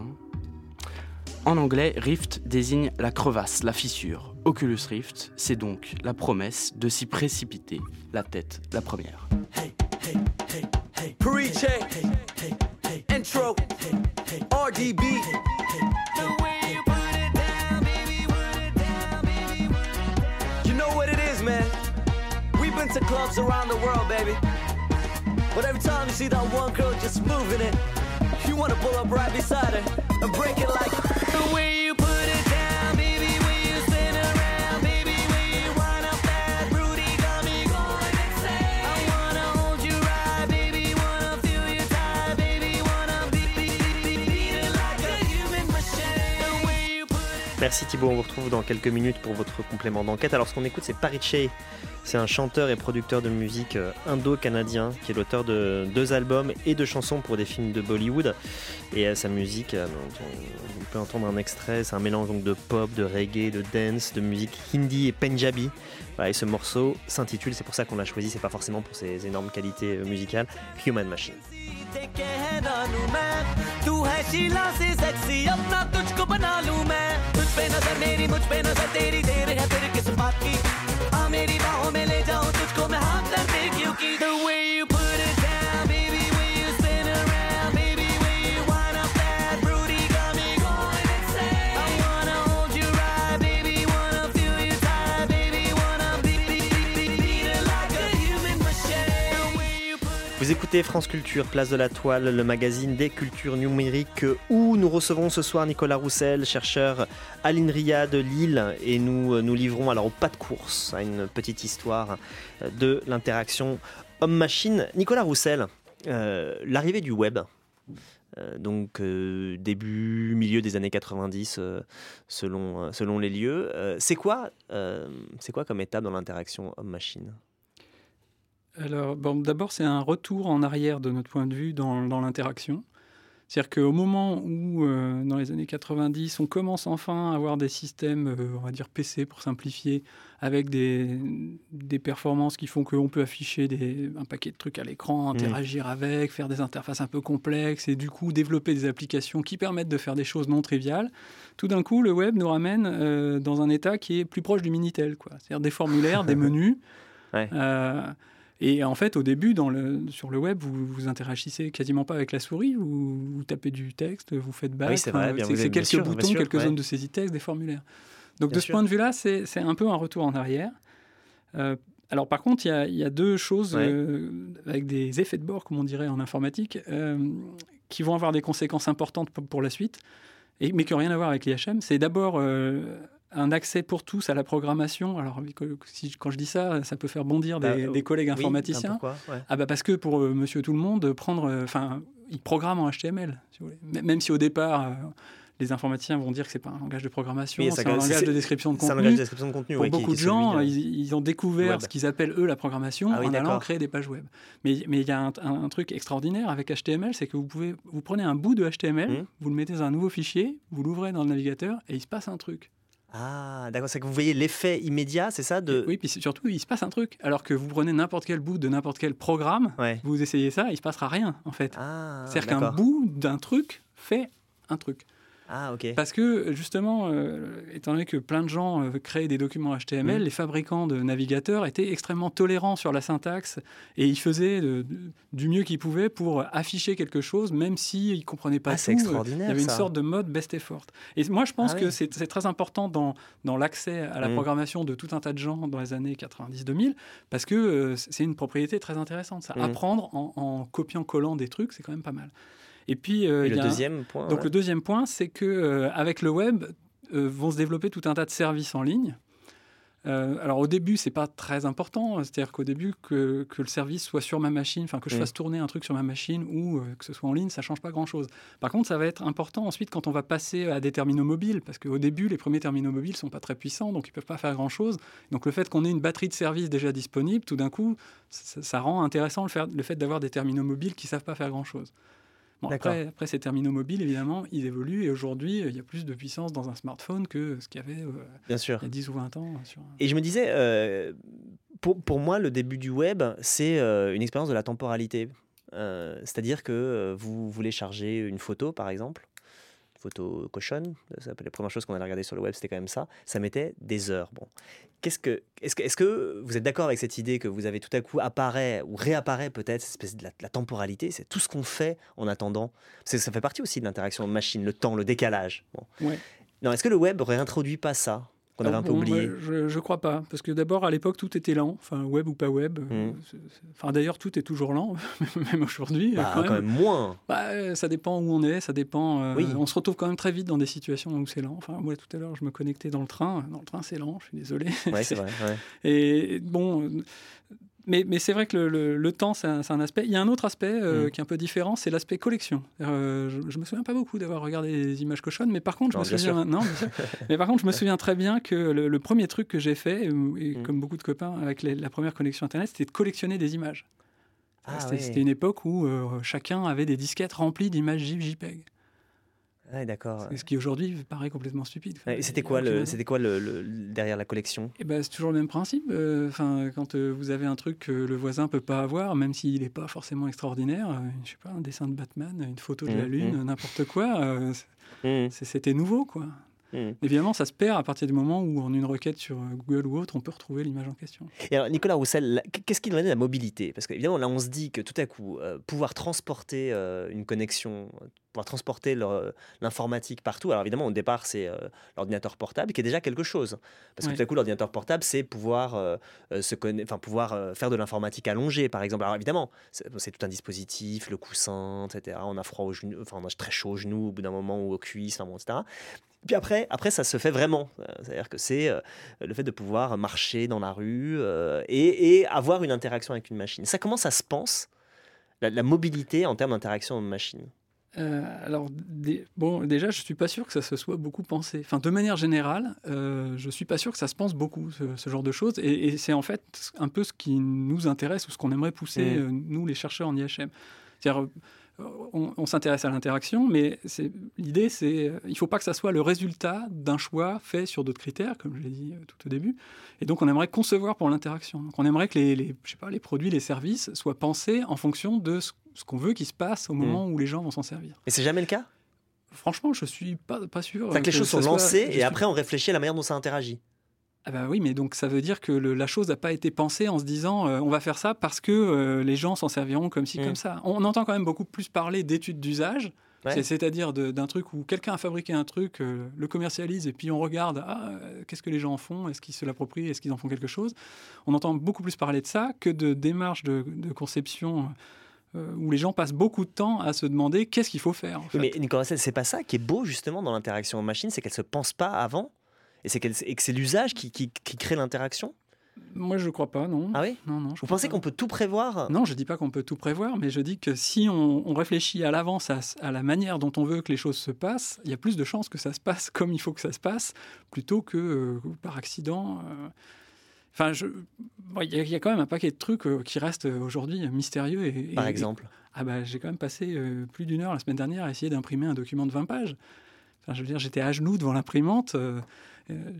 En anglais, Rift désigne la crevasse, la fissure. Oculus Rift, c'est donc la promesse de s'y précipiter, la tête la première. Hey, hey, hey, hey. Preach, hey, hey, hey, intro, RDB. The way you put it down, baby, put it down, baby, put it down. You know what it is, man. We've been to clubs around the world, baby. But every time you see that one girl just moving it, you wanna pull up right beside her and break it like the way you put it down, baby. When you spin around, baby. When you wind up that booty, got me going insane. I wanna hold you right, baby. Wanna feel you tight, baby. Wanna beat it like a human machine. The way you put it. Merci Thibaut, on vous retrouve dans quelques minutes pour votre complément d'enquête. Alors ce qu'on écoute, c'est Pariche. C'est un chanteur et producteur de musique indo-canadien qui est l'auteur de 2 albums et de chansons pour des films de Bollywood. Et sa musique, on peut entendre un extrait, c'est un mélange donc de pop, de reggae, de dance, de musique hindi et punjabi. Voilà, et ce morceau s'intitule, c'est pour ça qu'on l'a choisi, c'est pas forcément pour ses énormes qualités musicales, Human Machine. मेरी बाहों में ले जाऊं तुझको मैं हाथ कर दे क्योंकि the way you put it down baby when you spin around baby when you wind up that booty got me going insane I wanna hold you right baby wanna feel you tight baby wanna beat it like a human machine the way you put it. Vous écoutez France Culture, Place de la Toile, le magazine des cultures numériques où nous recevons ce soir Nicolas Roussel, chercheur à l'INRIA de Lille, et nous livrons alors au pas de course à une petite histoire de l'interaction homme-machine. Nicolas Roussel, l'arrivée du web, donc début, milieu des années 90 selon les lieux, c'est quoi comme étape dans l'interaction homme-machine ? Alors, d'abord, c'est un retour en arrière de notre point de vue dans l'interaction. C'est-à-dire qu'au moment où, dans les années 90, on commence enfin à avoir des systèmes, on va dire PC pour simplifier, avec des performances qui font qu'on peut afficher un paquet de trucs à l'écran, interagir avec, faire des interfaces un peu complexes et du coup développer des applications qui permettent de faire des choses non triviales, tout d'un coup, le web nous ramène dans un état qui est plus proche du Minitel, quoi. C'est-à-dire des formulaires, des menus. Ouais. Et en fait, au début, sur le web, vous interagissez quasiment pas avec la souris, vous tapez du texte, vous faites battre. Oui, c'est vrai, c'est quelques boutons, quelques zones de saisie texte, des formulaires. Donc de ce point de vue-là, c'est un peu un retour en arrière. Alors par contre, il y a 2 choses avec des effets de bord, comme on dirait en informatique, qui vont avoir des conséquences importantes pour la suite, mais qui n'ont rien à voir avec l'IHM. C'est d'abord un accès pour tous à la programmation. Alors, quand je dis ça, ça peut faire bondir des collègues informaticiens. Pourquoi ? Parce que pour monsieur tout le monde, ils programment en HTML, si vous voulez. Même si au départ, les informaticiens vont dire que ce n'est pas un langage de programmation, c'est un langage de description de contenu. C'est un langage de description de contenu. Pour beaucoup de gens, ils ont découvert ce qu'ils appellent, eux, la programmation en allant créer des pages web. Mais il y a un truc extraordinaire avec HTML, c'est que vous prenez un bout de HTML, vous le mettez dans un nouveau fichier, vous l'ouvrez dans le navigateur et il se passe un truc. Ah, d'accord, c'est que vous voyez l'effet immédiat, c'est ça Oui, puis surtout, il se passe un truc. Alors que vous prenez n'importe quel bout de n'importe quel programme, vous essayez ça, il ne se passera rien, en fait. Ah, c'est-à-dire qu'un bout d'un truc fait un truc. Ah, ok. Parce que, justement, étant donné que plein de gens créaient des documents HTML, les fabricants de navigateurs étaient extrêmement tolérants sur la syntaxe et ils faisaient du mieux qu'ils pouvaient pour afficher quelque chose, même s'ils ne comprenaient pas tout. C'est extraordinaire, il y avait une ça. sorte de mode best effort. Et moi, je pense que oui. c'est très important dans l'accès à la programmation de tout un tas de gens dans les années 90-2000, parce que c'est une propriété très intéressante. Ça. Apprendre en copiant-collant des trucs, c'est quand même pas mal. Et puis, Et le deuxième point. Donc le deuxième point, c'est que avec le web vont se développer tout un tas de services en ligne. Alors au début, c'est pas très important, c'est-à-dire qu'au début que le service soit sur ma machine, enfin que je fasse tourner un truc sur ma machine ou que ce soit en ligne, ça change pas grand-chose. Par contre, ça va être important ensuite quand on va passer à des terminaux mobiles, parce qu'au début, les premiers terminaux mobiles sont pas très puissants, donc ils peuvent pas faire grand-chose. Donc le fait qu'on ait une batterie de service déjà disponible, tout d'un coup, ça rend intéressant le fait d'avoir des terminaux mobiles qui savent pas faire grand-chose. Bon, après, ces terminaux mobiles, évidemment, ils évoluent et aujourd'hui, il y a plus de puissance dans un smartphone que ce qu'il y avait Bien sûr. il y a 10 ou 20 ans. Et je me disais, pour moi, le début du web, c'est une expérience de la temporalité. C'est-à-dire que vous voulez charger une photo, par exemple, une photo cochonne, la première chose qu'on allait regarder sur le web, c'était quand même ça. Ça mettait des heures. Bon. Est-ce que vous êtes d'accord avec cette idée que vous avez tout à coup apparaît ou réapparaît peut-être cette espèce de la temporalité, c'est tout ce qu'on fait en attendant. Parce que ça fait partie aussi de l'interaction machine, le temps, le décalage. Bon. Ouais. Non, est-ce que le web réintroduit pas ça qu'on avait un peu oublié? Je crois pas, parce que d'abord à l'époque tout était lent, enfin web ou pas web. Enfin d'ailleurs tout est toujours lent, même aujourd'hui. Quand même moins. Ça dépend où on est, ça dépend. Oui. On se retrouve quand même très vite dans des situations où c'est lent. Enfin moi tout à l'heure je me connectais dans le train. Dans le train c'est lent, je suis désolé. Ouais, c'est vrai. Ouais. Et bon. Mais c'est vrai que le temps, c'est un aspect. Il y a un autre aspect qui est un peu différent, c'est l'aspect collection. Je me souviens pas beaucoup d'avoir regardé les images cochonnes, mais par contre, je me souviens très bien que le premier truc que j'ai fait, et comme beaucoup de copains avec la première connexion Internet, c'était de collectionner des images. C'était une époque où chacun avait des disquettes remplies d'images GIF, JPEG. Ouais, d'accord. Ce qui aujourd'hui paraît complètement stupide. Et c'était quoi derrière la collection? C'est toujours le même principe. Quand vous avez un truc que le voisin peut pas avoir, même s'il n'est pas forcément extraordinaire, je sais pas, un dessin de Batman, une photo de la Lune, n'importe quoi, c'était nouveau, quoi. Évidemment, ça se perd à partir du moment où, en une requête sur Google ou autre, on peut retrouver l'image en question. Et alors, Nicolas Roussel, qu'est-ce qui nous donne la mobilité? Parce qu'évidemment, là, on se dit que tout à coup, pouvoir transporter une connexion, pouvoir transporter l'informatique partout. Alors évidemment, au départ, c'est l'ordinateur portable qui est déjà quelque chose. Parce que tout à coup, l'ordinateur portable, c'est pouvoir, pouvoir faire de l'informatique allongée, par exemple. Alors évidemment, c'est tout un dispositif, le coussin, etc. On a froid aux genoux, on a très chaud aux genoux au bout d'un moment ou aux cuisses, etc. Puis après, ça se fait vraiment. C'est-à-dire que c'est le fait de pouvoir marcher dans la rue et avoir une interaction avec une machine. Ça, comment ça se pense, la mobilité en termes d'interaction machine? Déjà, je ne suis pas sûr que ça se soit beaucoup pensé. Enfin, de manière générale, je ne suis pas sûr que ça se pense beaucoup, ce genre de choses. Et c'est en fait un peu ce qui nous intéresse ou ce qu'on aimerait pousser, nous, les chercheurs en IHM. C'est-à-dire, on s'intéresse à l'interaction, mais l'idée, c'est il ne faut pas que ça soit le résultat d'un choix fait sur d'autres critères, comme je l'ai dit tout au début. Et donc, on aimerait concevoir pour l'interaction. Donc, on aimerait que les produits, les services soient pensés en fonction de ce qu'on veut qu'il se passe au moment où les gens vont s'en servir. Et c'est jamais le cas? Franchement, je ne suis pas sûr. Que les choses sont lancées et après, on réfléchit à la manière dont ça interagit. Oui, mais donc ça veut dire que la chose n'a pas été pensée en se disant on va faire ça parce que les gens s'en serviront comme ci, comme ça. On entend quand même beaucoup plus parler d'études d'usage, c'est-à-dire d'un truc où quelqu'un a fabriqué un truc, le commercialise et puis on regarde qu'est-ce que les gens en font, est-ce qu'ils se l'approprient, est-ce qu'ils en font quelque chose. On entend beaucoup plus parler de ça que de démarches de conception où les gens passent beaucoup de temps à se demander qu'est-ce qu'il faut faire. En fait. Mais Nicolas, c'est pas ça qui est beau justement dans l'interaction machine, c'est qu'elle se pense pas avant? Et que c'est l'usage qui crée l'interaction? Moi, je ne crois pas, non. Ah oui? Non, Vous pensez qu'on peut tout prévoir? Non, je ne dis pas qu'on peut tout prévoir, mais je dis que si on réfléchit à l'avance à la manière dont on veut que les choses se passent, il y a plus de chances que ça se passe comme il faut que ça se passe, plutôt que par accident. Enfin, il y a quand même un paquet de trucs qui restent aujourd'hui mystérieux. Par exemple? J'ai quand même passé plus d'une heure la semaine dernière à essayer d'imprimer un document de 20 pages. Enfin, je veux dire, j'étais à genoux devant l'imprimante.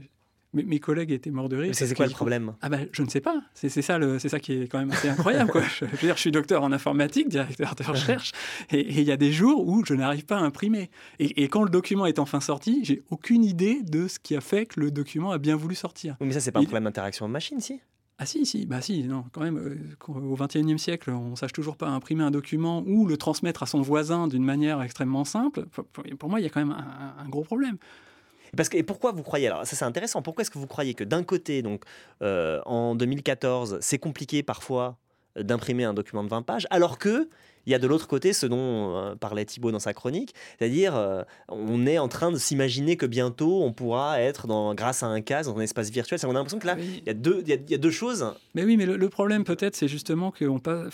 Mes collègues étaient morts de rire. C'est quoi le problème? Je ne sais pas. C'est ça qui est quand même assez incroyable, quoi. Je veux dire, je suis docteur en informatique, directeur de recherche, et il y a des jours où je n'arrive pas à imprimer. Et quand le document est enfin sorti, j'ai aucune idée de ce qui a fait que le document a bien voulu sortir. Oui, mais ça, c'est pas un problème d'interaction machine, si? Ah si, non, quand même, au XXIe siècle, on ne sache toujours pas imprimer un document ou le transmettre à son voisin d'une manière extrêmement simple. Pour moi, il y a quand même un gros problème. Et pourquoi vous croyez, alors ça c'est intéressant, pourquoi est-ce que vous croyez que d'un côté, donc, en 2014, c'est compliqué parfois d'imprimer un document de 20 pages, alors que il y a de l'autre côté ce dont parlait Thibaut dans sa chronique, c'est-à-dire on est en train de s'imaginer que bientôt on pourra être grâce à un casque dans un espace virtuel. On a l'impression que là, il y a deux choses. Mais oui, mais le problème peut-être, c'est justement que là,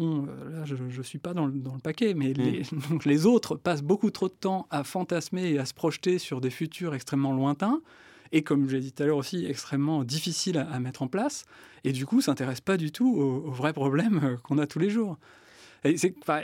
je suis pas dans le paquet, mais donc les autres passent beaucoup trop de temps à fantasmer et à se projeter sur des futurs extrêmement lointains. Et comme je l'ai dit tout à l'heure aussi, extrêmement difficile à mettre en place. Et du coup, ne s'intéresse pas du tout aux vrais problèmes qu'on a tous les jours. Et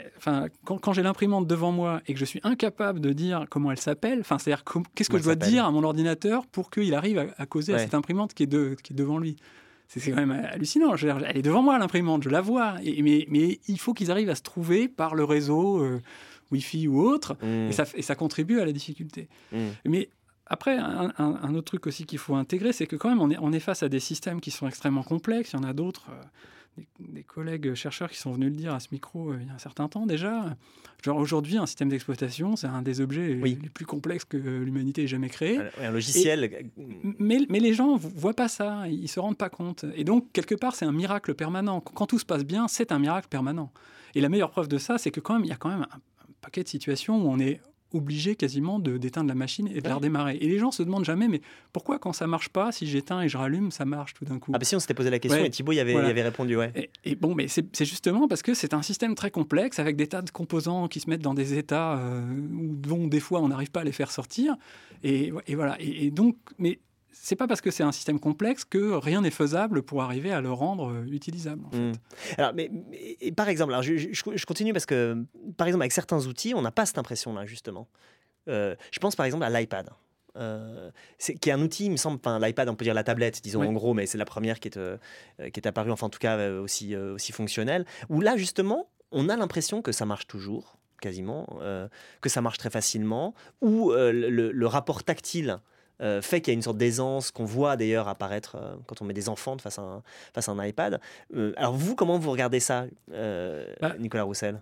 quand j'ai l'imprimante devant moi et que je suis incapable de dire comment elle s'appelle, c'est-à-dire qu'est-ce que je dois dire à mon ordinateur pour qu'il arrive à causer à cette imprimante qui est devant lui. C'est quand même hallucinant. Elle est devant moi, l'imprimante, je la vois. Mais il faut qu'ils arrivent à se trouver par le réseau Wi-Fi ou autre. Et ça contribue à la difficulté. Mais après, un autre truc aussi qu'il faut intégrer, c'est que quand même, on est face à des systèmes qui sont extrêmement complexes. Il y en a d'autres, des collègues chercheurs qui sont venus le dire à ce micro il y a un certain temps déjà. Genre aujourd'hui, un système d'exploitation, c'est un des objets les plus complexes que l'humanité ait jamais créé. Un logiciel. Mais les gens ne voient pas ça, ils ne se rendent pas compte. Et donc, quelque part, c'est un miracle permanent. Quand tout se passe bien, c'est un miracle permanent. Et la meilleure preuve de ça, c'est que quand même, il y a quand même un paquet de situations où on est obligé quasiment d'éteindre la machine et de la redémarrer. Et les gens se demandent jamais, mais pourquoi quand ça marche pas, si j'éteins et je rallume, ça marche tout d'un coup? Si on s'était posé la question et Thibaut y avait répondu. Et bon, mais c'est justement parce que c'est un système très complexe avec des tas de composants qui se mettent dans des états dont des fois on n'arrive pas à les faire sortir. Et voilà. Et donc, mais c'est pas parce que c'est un système complexe que rien n'est faisable pour arriver à le rendre utilisable. En fait. Alors, mais par exemple, alors je continue parce que, par exemple, avec certains outils, on n'a pas cette impression-là, justement. Je pense par exemple à l'iPad. Qui est un outil, il me semble, l'iPad, on peut dire la tablette, disons en gros, mais c'est la première qui est apparue, enfin en tout cas aussi fonctionnelle, où là, justement, on a l'impression que ça marche toujours, quasiment, que ça marche très facilement, où le rapport tactile fait qu'il y a une sorte d'aisance qu'on voit d'ailleurs apparaître quand on met des enfants face à un iPad. Alors vous, comment vous regardez ça, Nicolas Roussel?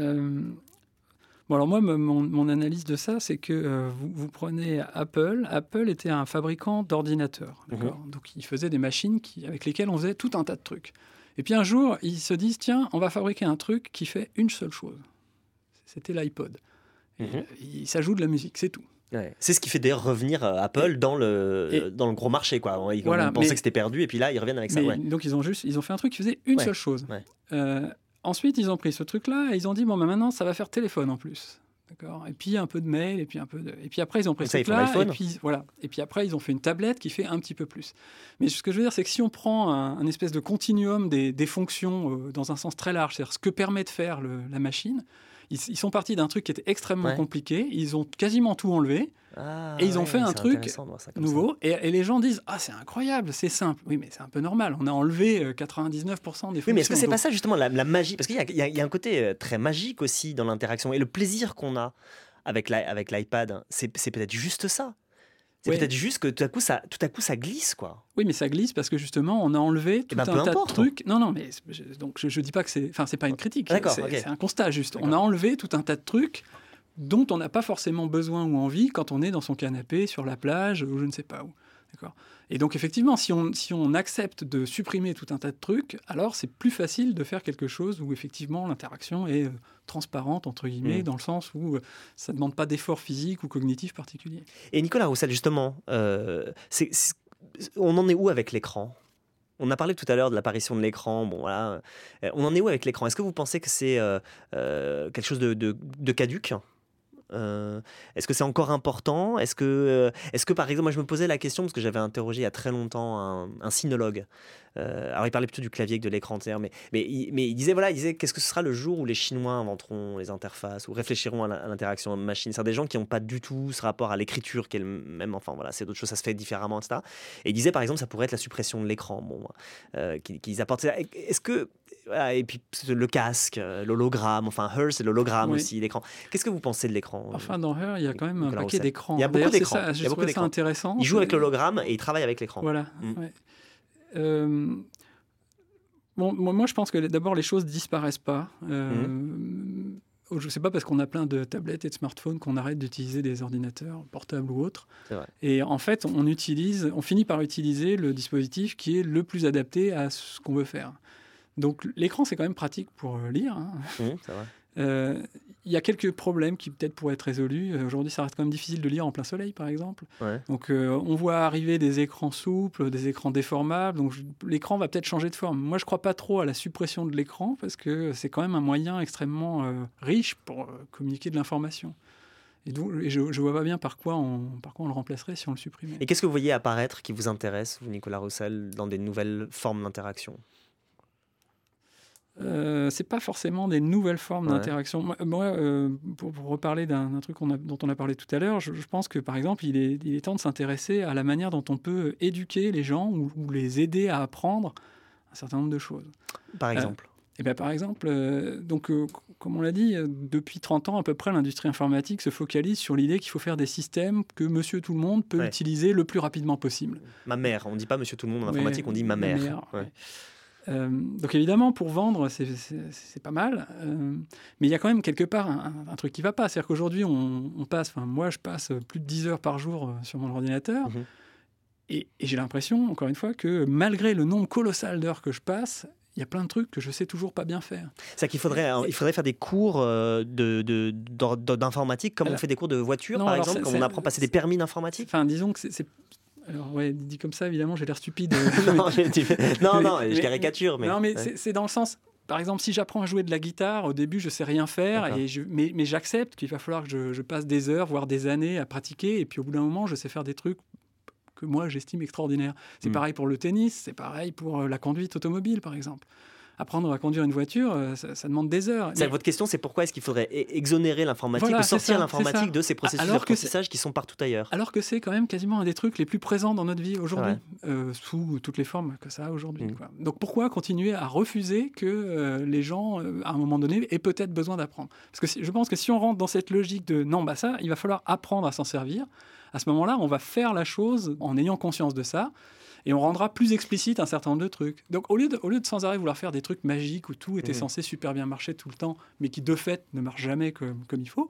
Alors moi, mon analyse de ça, c'est que vous prenez Apple. Apple était un fabricant d'ordinateurs. Donc ils faisaient des machines avec lesquelles on faisait tout un tas de trucs. Et puis un jour, ils se disent, tiens, on va fabriquer un truc qui fait une seule chose. C'était l'iPod. Ça joue de la musique, c'est tout. Ouais. C'est ce qui fait d'ailleurs revenir Apple dans le gros marché, quoi. Ils pensaient que c'était perdu et puis là ils reviennent avec ça. Donc ils ont fait un truc qui faisait une seule chose. Ensuite ils ont pris ce truc-là et ils ont dit maintenant ça va faire téléphone en plus. D'accord. Et puis un peu de mail et puis après ils ont pris ce truc-là et puis après ils ont fait une tablette qui fait un petit peu plus. Mais ce que je veux dire c'est que si on prend un espèce de continuum des fonctions dans un sens très large, c'est-à-dire ce que permet de faire la machine. Ils sont partis d'un truc qui était extrêmement compliqué, ils ont quasiment tout enlevé, et ils ont fait un truc nouveau, et les gens disent « Ah, c'est incroyable, c'est simple ». Oui, mais c'est un peu normal, on a enlevé 99% des fonctions. Oui, mais est-ce que c'est pas ça justement la magie? Parce qu'il y a un côté très magique aussi dans l'interaction, et le plaisir qu'on a avec l'iPad, c'est peut-être juste ça. C'est peut-être juste que tout à coup ça glisse, quoi. Oui, mais ça glisse parce que justement on a enlevé tout un tas de trucs. Non, mais donc je dis pas que c'est pas une critique. C'est un constat juste. On a enlevé tout un tas de trucs dont on n'a pas forcément besoin ou envie quand on est dans son canapé sur la plage ou je ne sais pas où. D'accord. Et donc effectivement, si on accepte de supprimer tout un tas de trucs, alors c'est plus facile de faire quelque chose où effectivement l'interaction est transparente, entre guillemets, dans le sens où ça ne demande pas d'effort physique ou cognitif particulier. Et Nicolas Roussel, justement, on en est où avec l'écran? On a parlé tout à l'heure de l'apparition de l'écran. Bon, voilà. On en est où avec l'écran? Est-ce que vous pensez que c'est quelque chose de caduque? Est-ce que c'est encore important? Est-ce que par exemple, moi je me posais la question parce que j'avais interrogé il y a très longtemps un sinologue Alors il parlait plutôt du clavier que de l'écran, mais il disait qu'est-ce que ce sera le jour où les Chinois inventeront les interfaces ou réfléchiront à l'interaction machine. C'est des gens qui n'ont pas du tout ce rapport à l'écriture qui est le même, enfin voilà, c'est d'autres choses, ça se fait différemment, etc. Et il disait par exemple ça pourrait être la suppression de l'écran, qu'ils apportent. Est-ce que voilà, et puis le casque, l'hologramme, enfin Her c'est l'hologramme aussi, l'écran. Qu'est-ce que vous pensez de l'écran? Enfin dans Her il y a quand même un paquet d'écrans. Il y a beaucoup d'écrans. J'ai trouvé ça intéressant. Il joue avec l'hologramme et il travaille avec l'écran. Voilà. Ouais. Moi je pense que d'abord les choses disparaissent pas. Je ne sais pas parce qu'on a plein de tablettes et de smartphones qu'on arrête d'utiliser des ordinateurs portables ou autres. C'est vrai. Et en fait, on finit par utiliser le dispositif qui est le plus adapté à ce qu'on veut faire. Donc l'écran, c'est quand même pratique pour lire. C'est vrai. Il y a quelques problèmes qui peut-être pourraient être résolus. Aujourd'hui, ça reste quand même difficile de lire en plein soleil, par exemple. Ouais. Donc, on voit arriver des écrans souples, des écrans déformables. Donc, l'écran va peut-être changer de forme. Moi, je ne crois pas trop à la suppression de l'écran parce que c'est quand même un moyen extrêmement riche pour communiquer de l'information. Et je ne vois pas bien par quoi on le remplacerait si on le supprimait. Et qu'est-ce que vous voyez apparaître qui vous intéresse, vous, Nicolas Roussel, dans des nouvelles formes d'interaction? C'est pas forcément des nouvelles formes d'interaction. Moi, pour reparler d'un truc dont on a parlé tout à l'heure, je pense que par exemple, il est temps de s'intéresser à la manière dont on peut éduquer les gens ou les aider à apprendre un certain nombre de choses. Par exemple Par exemple, comme on l'a dit, depuis 30 ans à peu près, l'industrie informatique se focalise sur l'idée qu'il faut faire des systèmes que monsieur tout le monde peut utiliser le plus rapidement possible. Ma mère, on ne dit pas monsieur tout le monde en informatique, on dit ma mère. Donc évidemment, pour vendre, c'est pas mal, mais il y a quand même quelque part un truc qui ne va pas. C'est-à-dire qu'aujourd'hui, moi je passe plus de 10 heures par jour sur mon ordinateur, et j'ai l'impression, encore une fois, que malgré le nombre colossal d'heures que je passe, il y a plein de trucs que je ne sais toujours pas bien faire. C'est-à-dire qu'il faudrait faire des cours d'informatique, comme on fait des cours de voiture, par exemple, comme on apprend à passer des permis d'informatique. Enfin, disons que c'est alors dit comme ça, évidemment, j'ai l'air stupide. non, je caricature. Mais c'est dans le sens... Par exemple, si j'apprends à jouer de la guitare, au début, je ne sais rien faire, mais j'accepte qu'il va falloir que je passe des heures, voire des années à pratiquer, et puis au bout d'un moment, je sais faire des trucs que moi, j'estime extraordinaires. C'est pareil pour le tennis, c'est pareil pour la conduite automobile, par exemple. Apprendre à conduire une voiture, ça demande des heures. Votre question, c'est pourquoi est-ce qu'il faudrait exonérer l'informatique ou sortir l'informatique de ces processus d'apprentissage qui sont partout ailleurs? Alors que c'est quand même quasiment un des trucs les plus présents dans notre vie aujourd'hui, sous toutes les formes que ça a aujourd'hui. Donc pourquoi continuer à refuser que les gens, à un moment donné, aient peut-être besoin d'apprendre? Parce que je pense que si on rentre dans cette logique de non, ça, il va falloir apprendre à s'en servir, à ce moment-là, on va faire la chose en ayant conscience de ça. Et on rendra plus explicite un certain nombre de trucs. Donc, au lieu de sans arrêt vouloir faire des trucs magiques où tout était censé super bien marcher tout le temps, mais qui, de fait, ne marchent jamais comme il faut,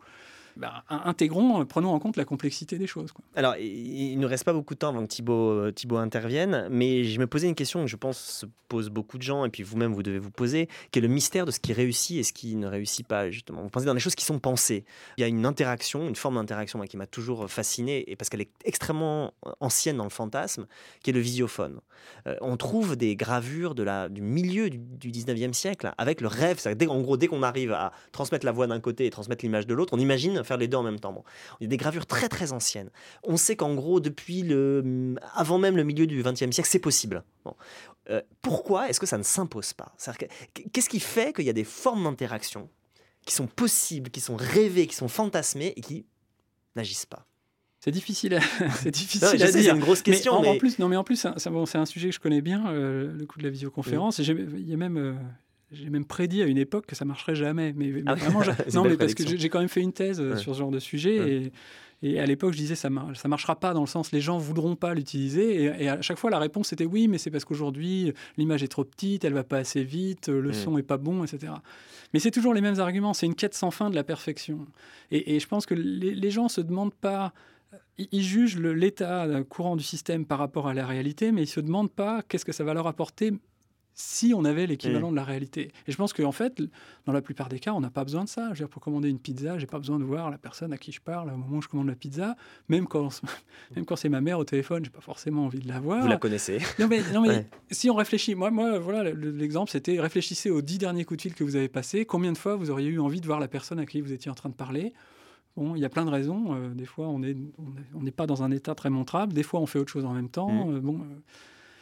prenons en compte la complexité des choses. Alors, il ne reste pas beaucoup de temps avant que Thibaut intervienne, mais je me posais une question que je pense se pose beaucoup de gens, et puis vous-même, vous devez vous poser, qui est le mystère de ce qui réussit et ce qui ne réussit pas, justement. Vous pensez dans les choses qui sont pensées. Il y a une forme d'interaction qui m'a toujours fasciné, et parce qu'elle est extrêmement ancienne dans le fantasme, qui est le visiophone. On trouve des gravures du milieu du 19e siècle, avec le rêve. Dès qu'on arrive à transmettre la voix d'un côté et transmettre l'image de l'autre, on imagine faire les deux en même temps. Il y a des gravures très très anciennes. On sait qu'en gros, avant même le milieu du XXe siècle, c'est possible. Pourquoi est-ce que ça ne s'impose pas? Qu'est-ce qui fait qu'il y a des formes d'interaction qui sont possibles, qui sont rêvées, qui sont fantasmées et qui n'agissent pas? C'est difficile à dire. C'est une grosse question. En plus, c'est un sujet que je connais bien, le coup de la visioconférence. Et j'ai même prédit à une époque que ça marcherait jamais. Mais vraiment, parce que j'ai quand même fait une thèse sur ce genre de sujet. Et à l'époque, je disais ça marchera pas, dans le sens les gens voudront pas l'utiliser. Et à chaque fois, la réponse c'était oui, mais c'est parce qu'aujourd'hui, l'image est trop petite, elle va pas assez vite, le son est pas bon, etc. Mais c'est toujours les mêmes arguments. C'est une quête sans fin de la perfection. Et je pense que les gens se demandent pas... Ils jugent l'état courant du système par rapport à la réalité, mais ils ne se demandent pas qu'est-ce que ça va leur apporter si on avait l'équivalent de la réalité. Et je pense qu'en fait, dans la plupart des cas, on n'a pas besoin de ça. Je veux dire, pour commander une pizza, je n'ai pas besoin de voir la personne à qui je parle au moment où je commande la pizza. Même quand c'est ma mère au téléphone, je n'ai pas forcément envie de la voir. Vous la connaissez. Non, mais si on réfléchit, moi voilà, l'exemple, c'était réfléchissez aux 10 derniers coups de fil que vous avez passés. Combien de fois vous auriez eu envie de voir la personne à qui vous étiez en train de parler? Bon, il y a plein de raisons. Des fois, on n'est pas dans un état très montrable. Des fois, on fait autre chose en même temps.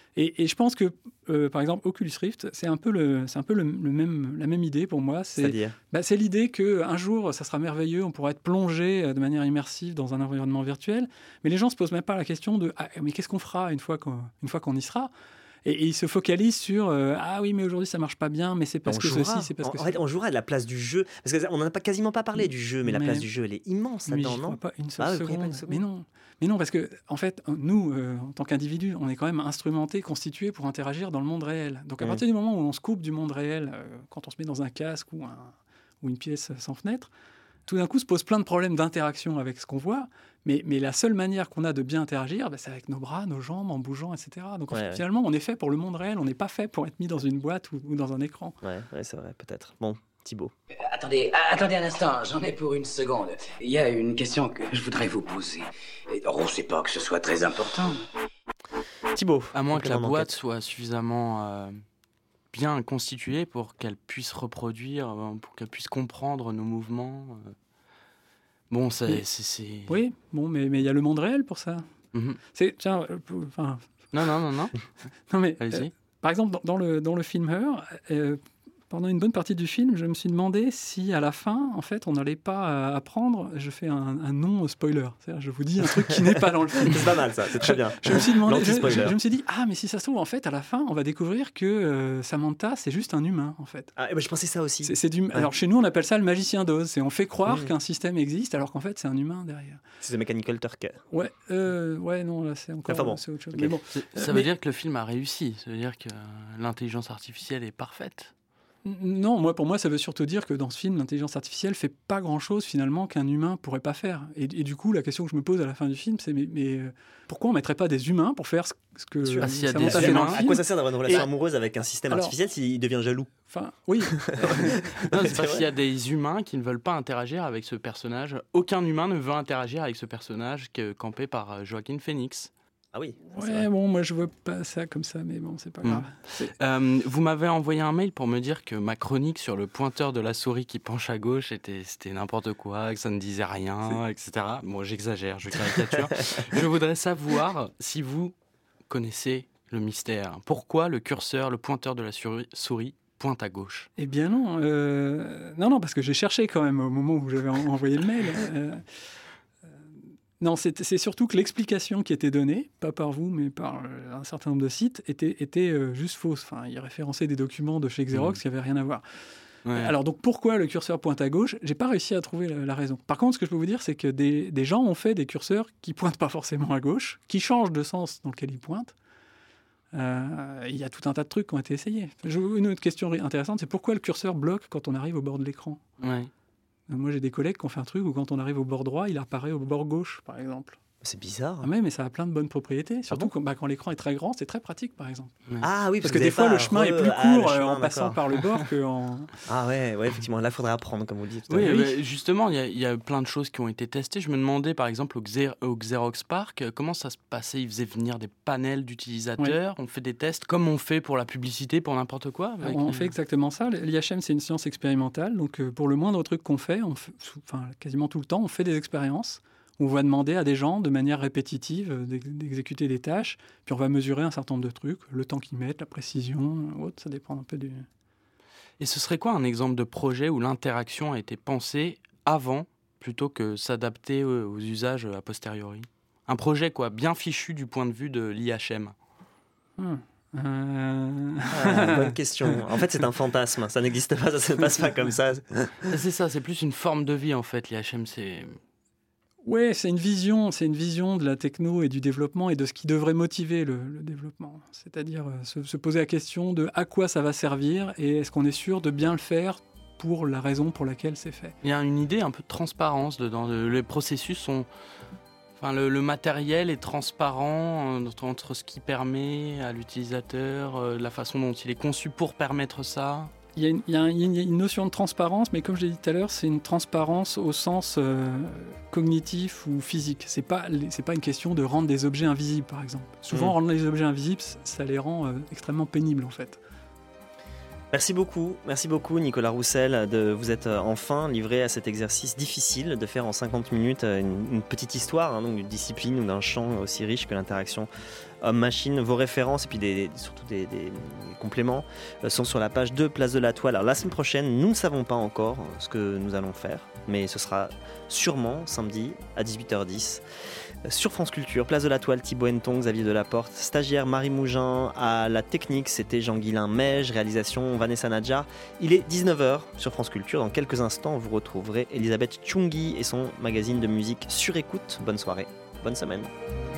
Et je pense que, par exemple, Oculus Rift, c'est un peu la même idée pour moi. C'est-à-dire C'est l'idée qu'un jour, ça sera merveilleux, on pourra être plongé de manière immersive dans un environnement virtuel, mais les gens ne se posent même pas la question de mais qu'est-ce qu'on fera une fois qu'on y sera ? Et ils se focalisent sur ah oui, mais aujourd'hui ça marche pas bien, mais c'est parce que ceci, c'est parce que en fait, on jouera à la place du jeu. Parce qu'on n'en a quasiment pas parlé du jeu, mais la place du jeu, elle est immense là-dedans, non ? Je ne crois pas une seule seconde. Mais non, parce que en fait, nous, en tant qu'individus, on est quand même instrumentés, constitués pour interagir dans le monde réel. Donc à partir du moment où on se coupe du monde réel, quand on se met dans un casque ou une pièce sans fenêtre, tout d'un coup se posent plein de problèmes d'interaction avec ce qu'on voit. Mais la seule manière qu'on a de bien interagir, c'est avec nos bras, nos jambes, en bougeant, etc. Donc finalement, on est fait pour le monde réel. On n'est pas fait pour être mis dans une boîte ou dans un écran. Ouais, c'est vrai, peut-être. Bon, Thibaut. Attendez un instant, j'en ai pour une seconde. Il y a une question que je voudrais vous poser. C'est pas que ce soit très important. Thibaut. À moins que la boîte soit suffisamment bien constituée pour qu'elle puisse reproduire, pour qu'elle puisse comprendre nos mouvements. Bon, c'est... Oui, bon, mais il y a le monde réel pour ça. Tiens, Non. Non, mais allez-y. Par exemple, dans le film Her, pendant une bonne partie du film, je me suis demandé si à la fin, en fait, on n'allait pas apprendre. Je fais un non-spoiler. C'est-à-dire, je vous dis un truc qui n'est pas dans le film. C'est pas mal ça, c'est très bien. Je me suis demandé, je me suis dit, mais si ça se trouve, en fait, à la fin, on va découvrir que Samantha, c'est juste un humain, en fait. Je pensais ça aussi. Alors chez nous, on appelle ça le magicien d'Oz. On fait croire qu'un système existe, alors qu'en fait, c'est un humain derrière. C'est The Mechanical Turk. Ouais, non, là, c'est encore c'est autre chose. Okay. Mais bon, ça veut dire que le film a réussi. Ça veut dire que l'intelligence artificielle est parfaite. Non, pour moi, ça veut surtout dire que dans ce film, l'intelligence artificielle fait pas grand-chose finalement qu'un humain pourrait pas faire. Et du coup, la question que je me pose à la fin du film, c'est mais pourquoi on mettrait pas des humains pour faire ce que Samantha fait dans le film ? À quoi ça sert d'avoir une relation amoureuse avec un système artificiel s'il devient jaloux ? Enfin, oui. Non, c'est parce qu'il y a des humains qui ne veulent pas interagir avec ce personnage. Aucun humain ne veut interagir avec ce personnage campé par Joaquin Phoenix. Ah oui. Ouais, bon, moi je vois pas ça comme ça, mais bon, c'est pas grave. Vous m'avez envoyé un mail pour me dire que ma chronique sur le pointeur de la souris qui penche à gauche c'était n'importe quoi, que ça ne disait rien, etc. Bon, j'exagère, je caricature. Je voudrais savoir si vous connaissez le mystère. Pourquoi le pointeur de la souris pointe à gauche ? Eh bien non. Non, parce que j'ai cherché quand même au moment où j'avais envoyé le mail. Non, c'est surtout que l'explication qui était donnée, pas par vous, mais par un certain nombre de sites, était juste fausse. Enfin, il référençait des documents de chez Xerox qui n'avaient rien à voir. Ouais. Alors, donc, pourquoi le curseur pointe à gauche ? J'ai pas réussi à trouver la raison. Par contre, ce que je peux vous dire, c'est que des gens ont fait des curseurs qui pointent pas forcément à gauche, qui changent de sens dans lequel ils pointent. Il y a tout un tas de trucs qui ont été essayés. Une autre question intéressante, c'est pourquoi le curseur bloque quand on arrive au bord de l'écran ? Ouais. Moi, j'ai des collègues qui ont fait un truc où quand on arrive au bord droit, il apparaît au bord gauche, par exemple. C'est bizarre. Mais ça a plein de bonnes propriétés. Surtout quand l'écran est très grand, c'est très pratique, par exemple. Ah oui, parce que des fois, le chemin est plus court en passant par le bord qu'en... Ah ouais, effectivement. Là, il faudrait apprendre, comme vous le dites. Oui, justement, il y a plein de choses qui ont été testées. Je me demandais, par exemple, au Xerox Park, comment ça se passait ? Ils faisaient venir des panels d'utilisateurs. On fait des tests comme on fait pour la publicité, pour n'importe quoi. On fait exactement ça. L'IHM, c'est une science expérimentale. Donc, pour le moindre truc qu'on fait, quasiment tout le temps, on fait des expériences. On va demander à des gens, de manière répétitive, d'exécuter des tâches, puis on va mesurer un certain nombre de trucs, le temps qu'ils mettent, la précision, autre, ça dépend un peu du... Et ce serait quoi un exemple de projet où l'interaction a été pensée avant, plutôt que s'adapter aux usages a posteriori ? Un projet, bien fichu du point de vue de l'IHM. Bonne question. En fait, c'est un fantasme. Ça n'existe pas, ça se passe pas comme ça. C'est ça, c'est plus une forme de vie, en fait, l'IHM, c'est... Oui, c'est une vision de la techno et du développement et de ce qui devrait motiver le développement. C'est-à-dire se poser la question de à quoi ça va servir et est-ce qu'on est sûr de bien le faire pour la raison pour laquelle c'est fait. Il y a une idée un peu de transparence dedans. Les processus sont... le matériel est transparent entre ce qui permet à l'utilisateur, la façon dont il est conçu pour permettre ça. Il y a une notion de transparence, mais comme je l'ai dit tout à l'heure, c'est une transparence au sens cognitif ou physique. C'est pas une question de rendre des objets invisibles, par exemple. Souvent, rendre les objets invisibles, ça les rend extrêmement pénibles, en fait. Merci beaucoup, Nicolas Roussel, de vous être enfin livré à cet exercice difficile de faire en 50 minutes une petite histoire, donc d'une discipline ou d'un champ aussi riche que l'interaction homme-machine. Vos références et puis surtout des compléments sont sur la page de Place de la Toile. Alors la semaine prochaine, nous ne savons pas encore ce que nous allons faire, mais ce sera sûrement samedi à 18h10 sur France Culture. Place de la Toile, Thibaut Henton, Xavier Delaporte, stagiaire Marie Mougin, à la technique c'était Jean-Guilain Meige, réalisation Vanessa Nadjar. Il est 19h sur France Culture. Dans quelques instants, vous retrouverez Elisabeth Tchungi et son magazine de musique Sur Écoute. Bonne soirée, bonne semaine.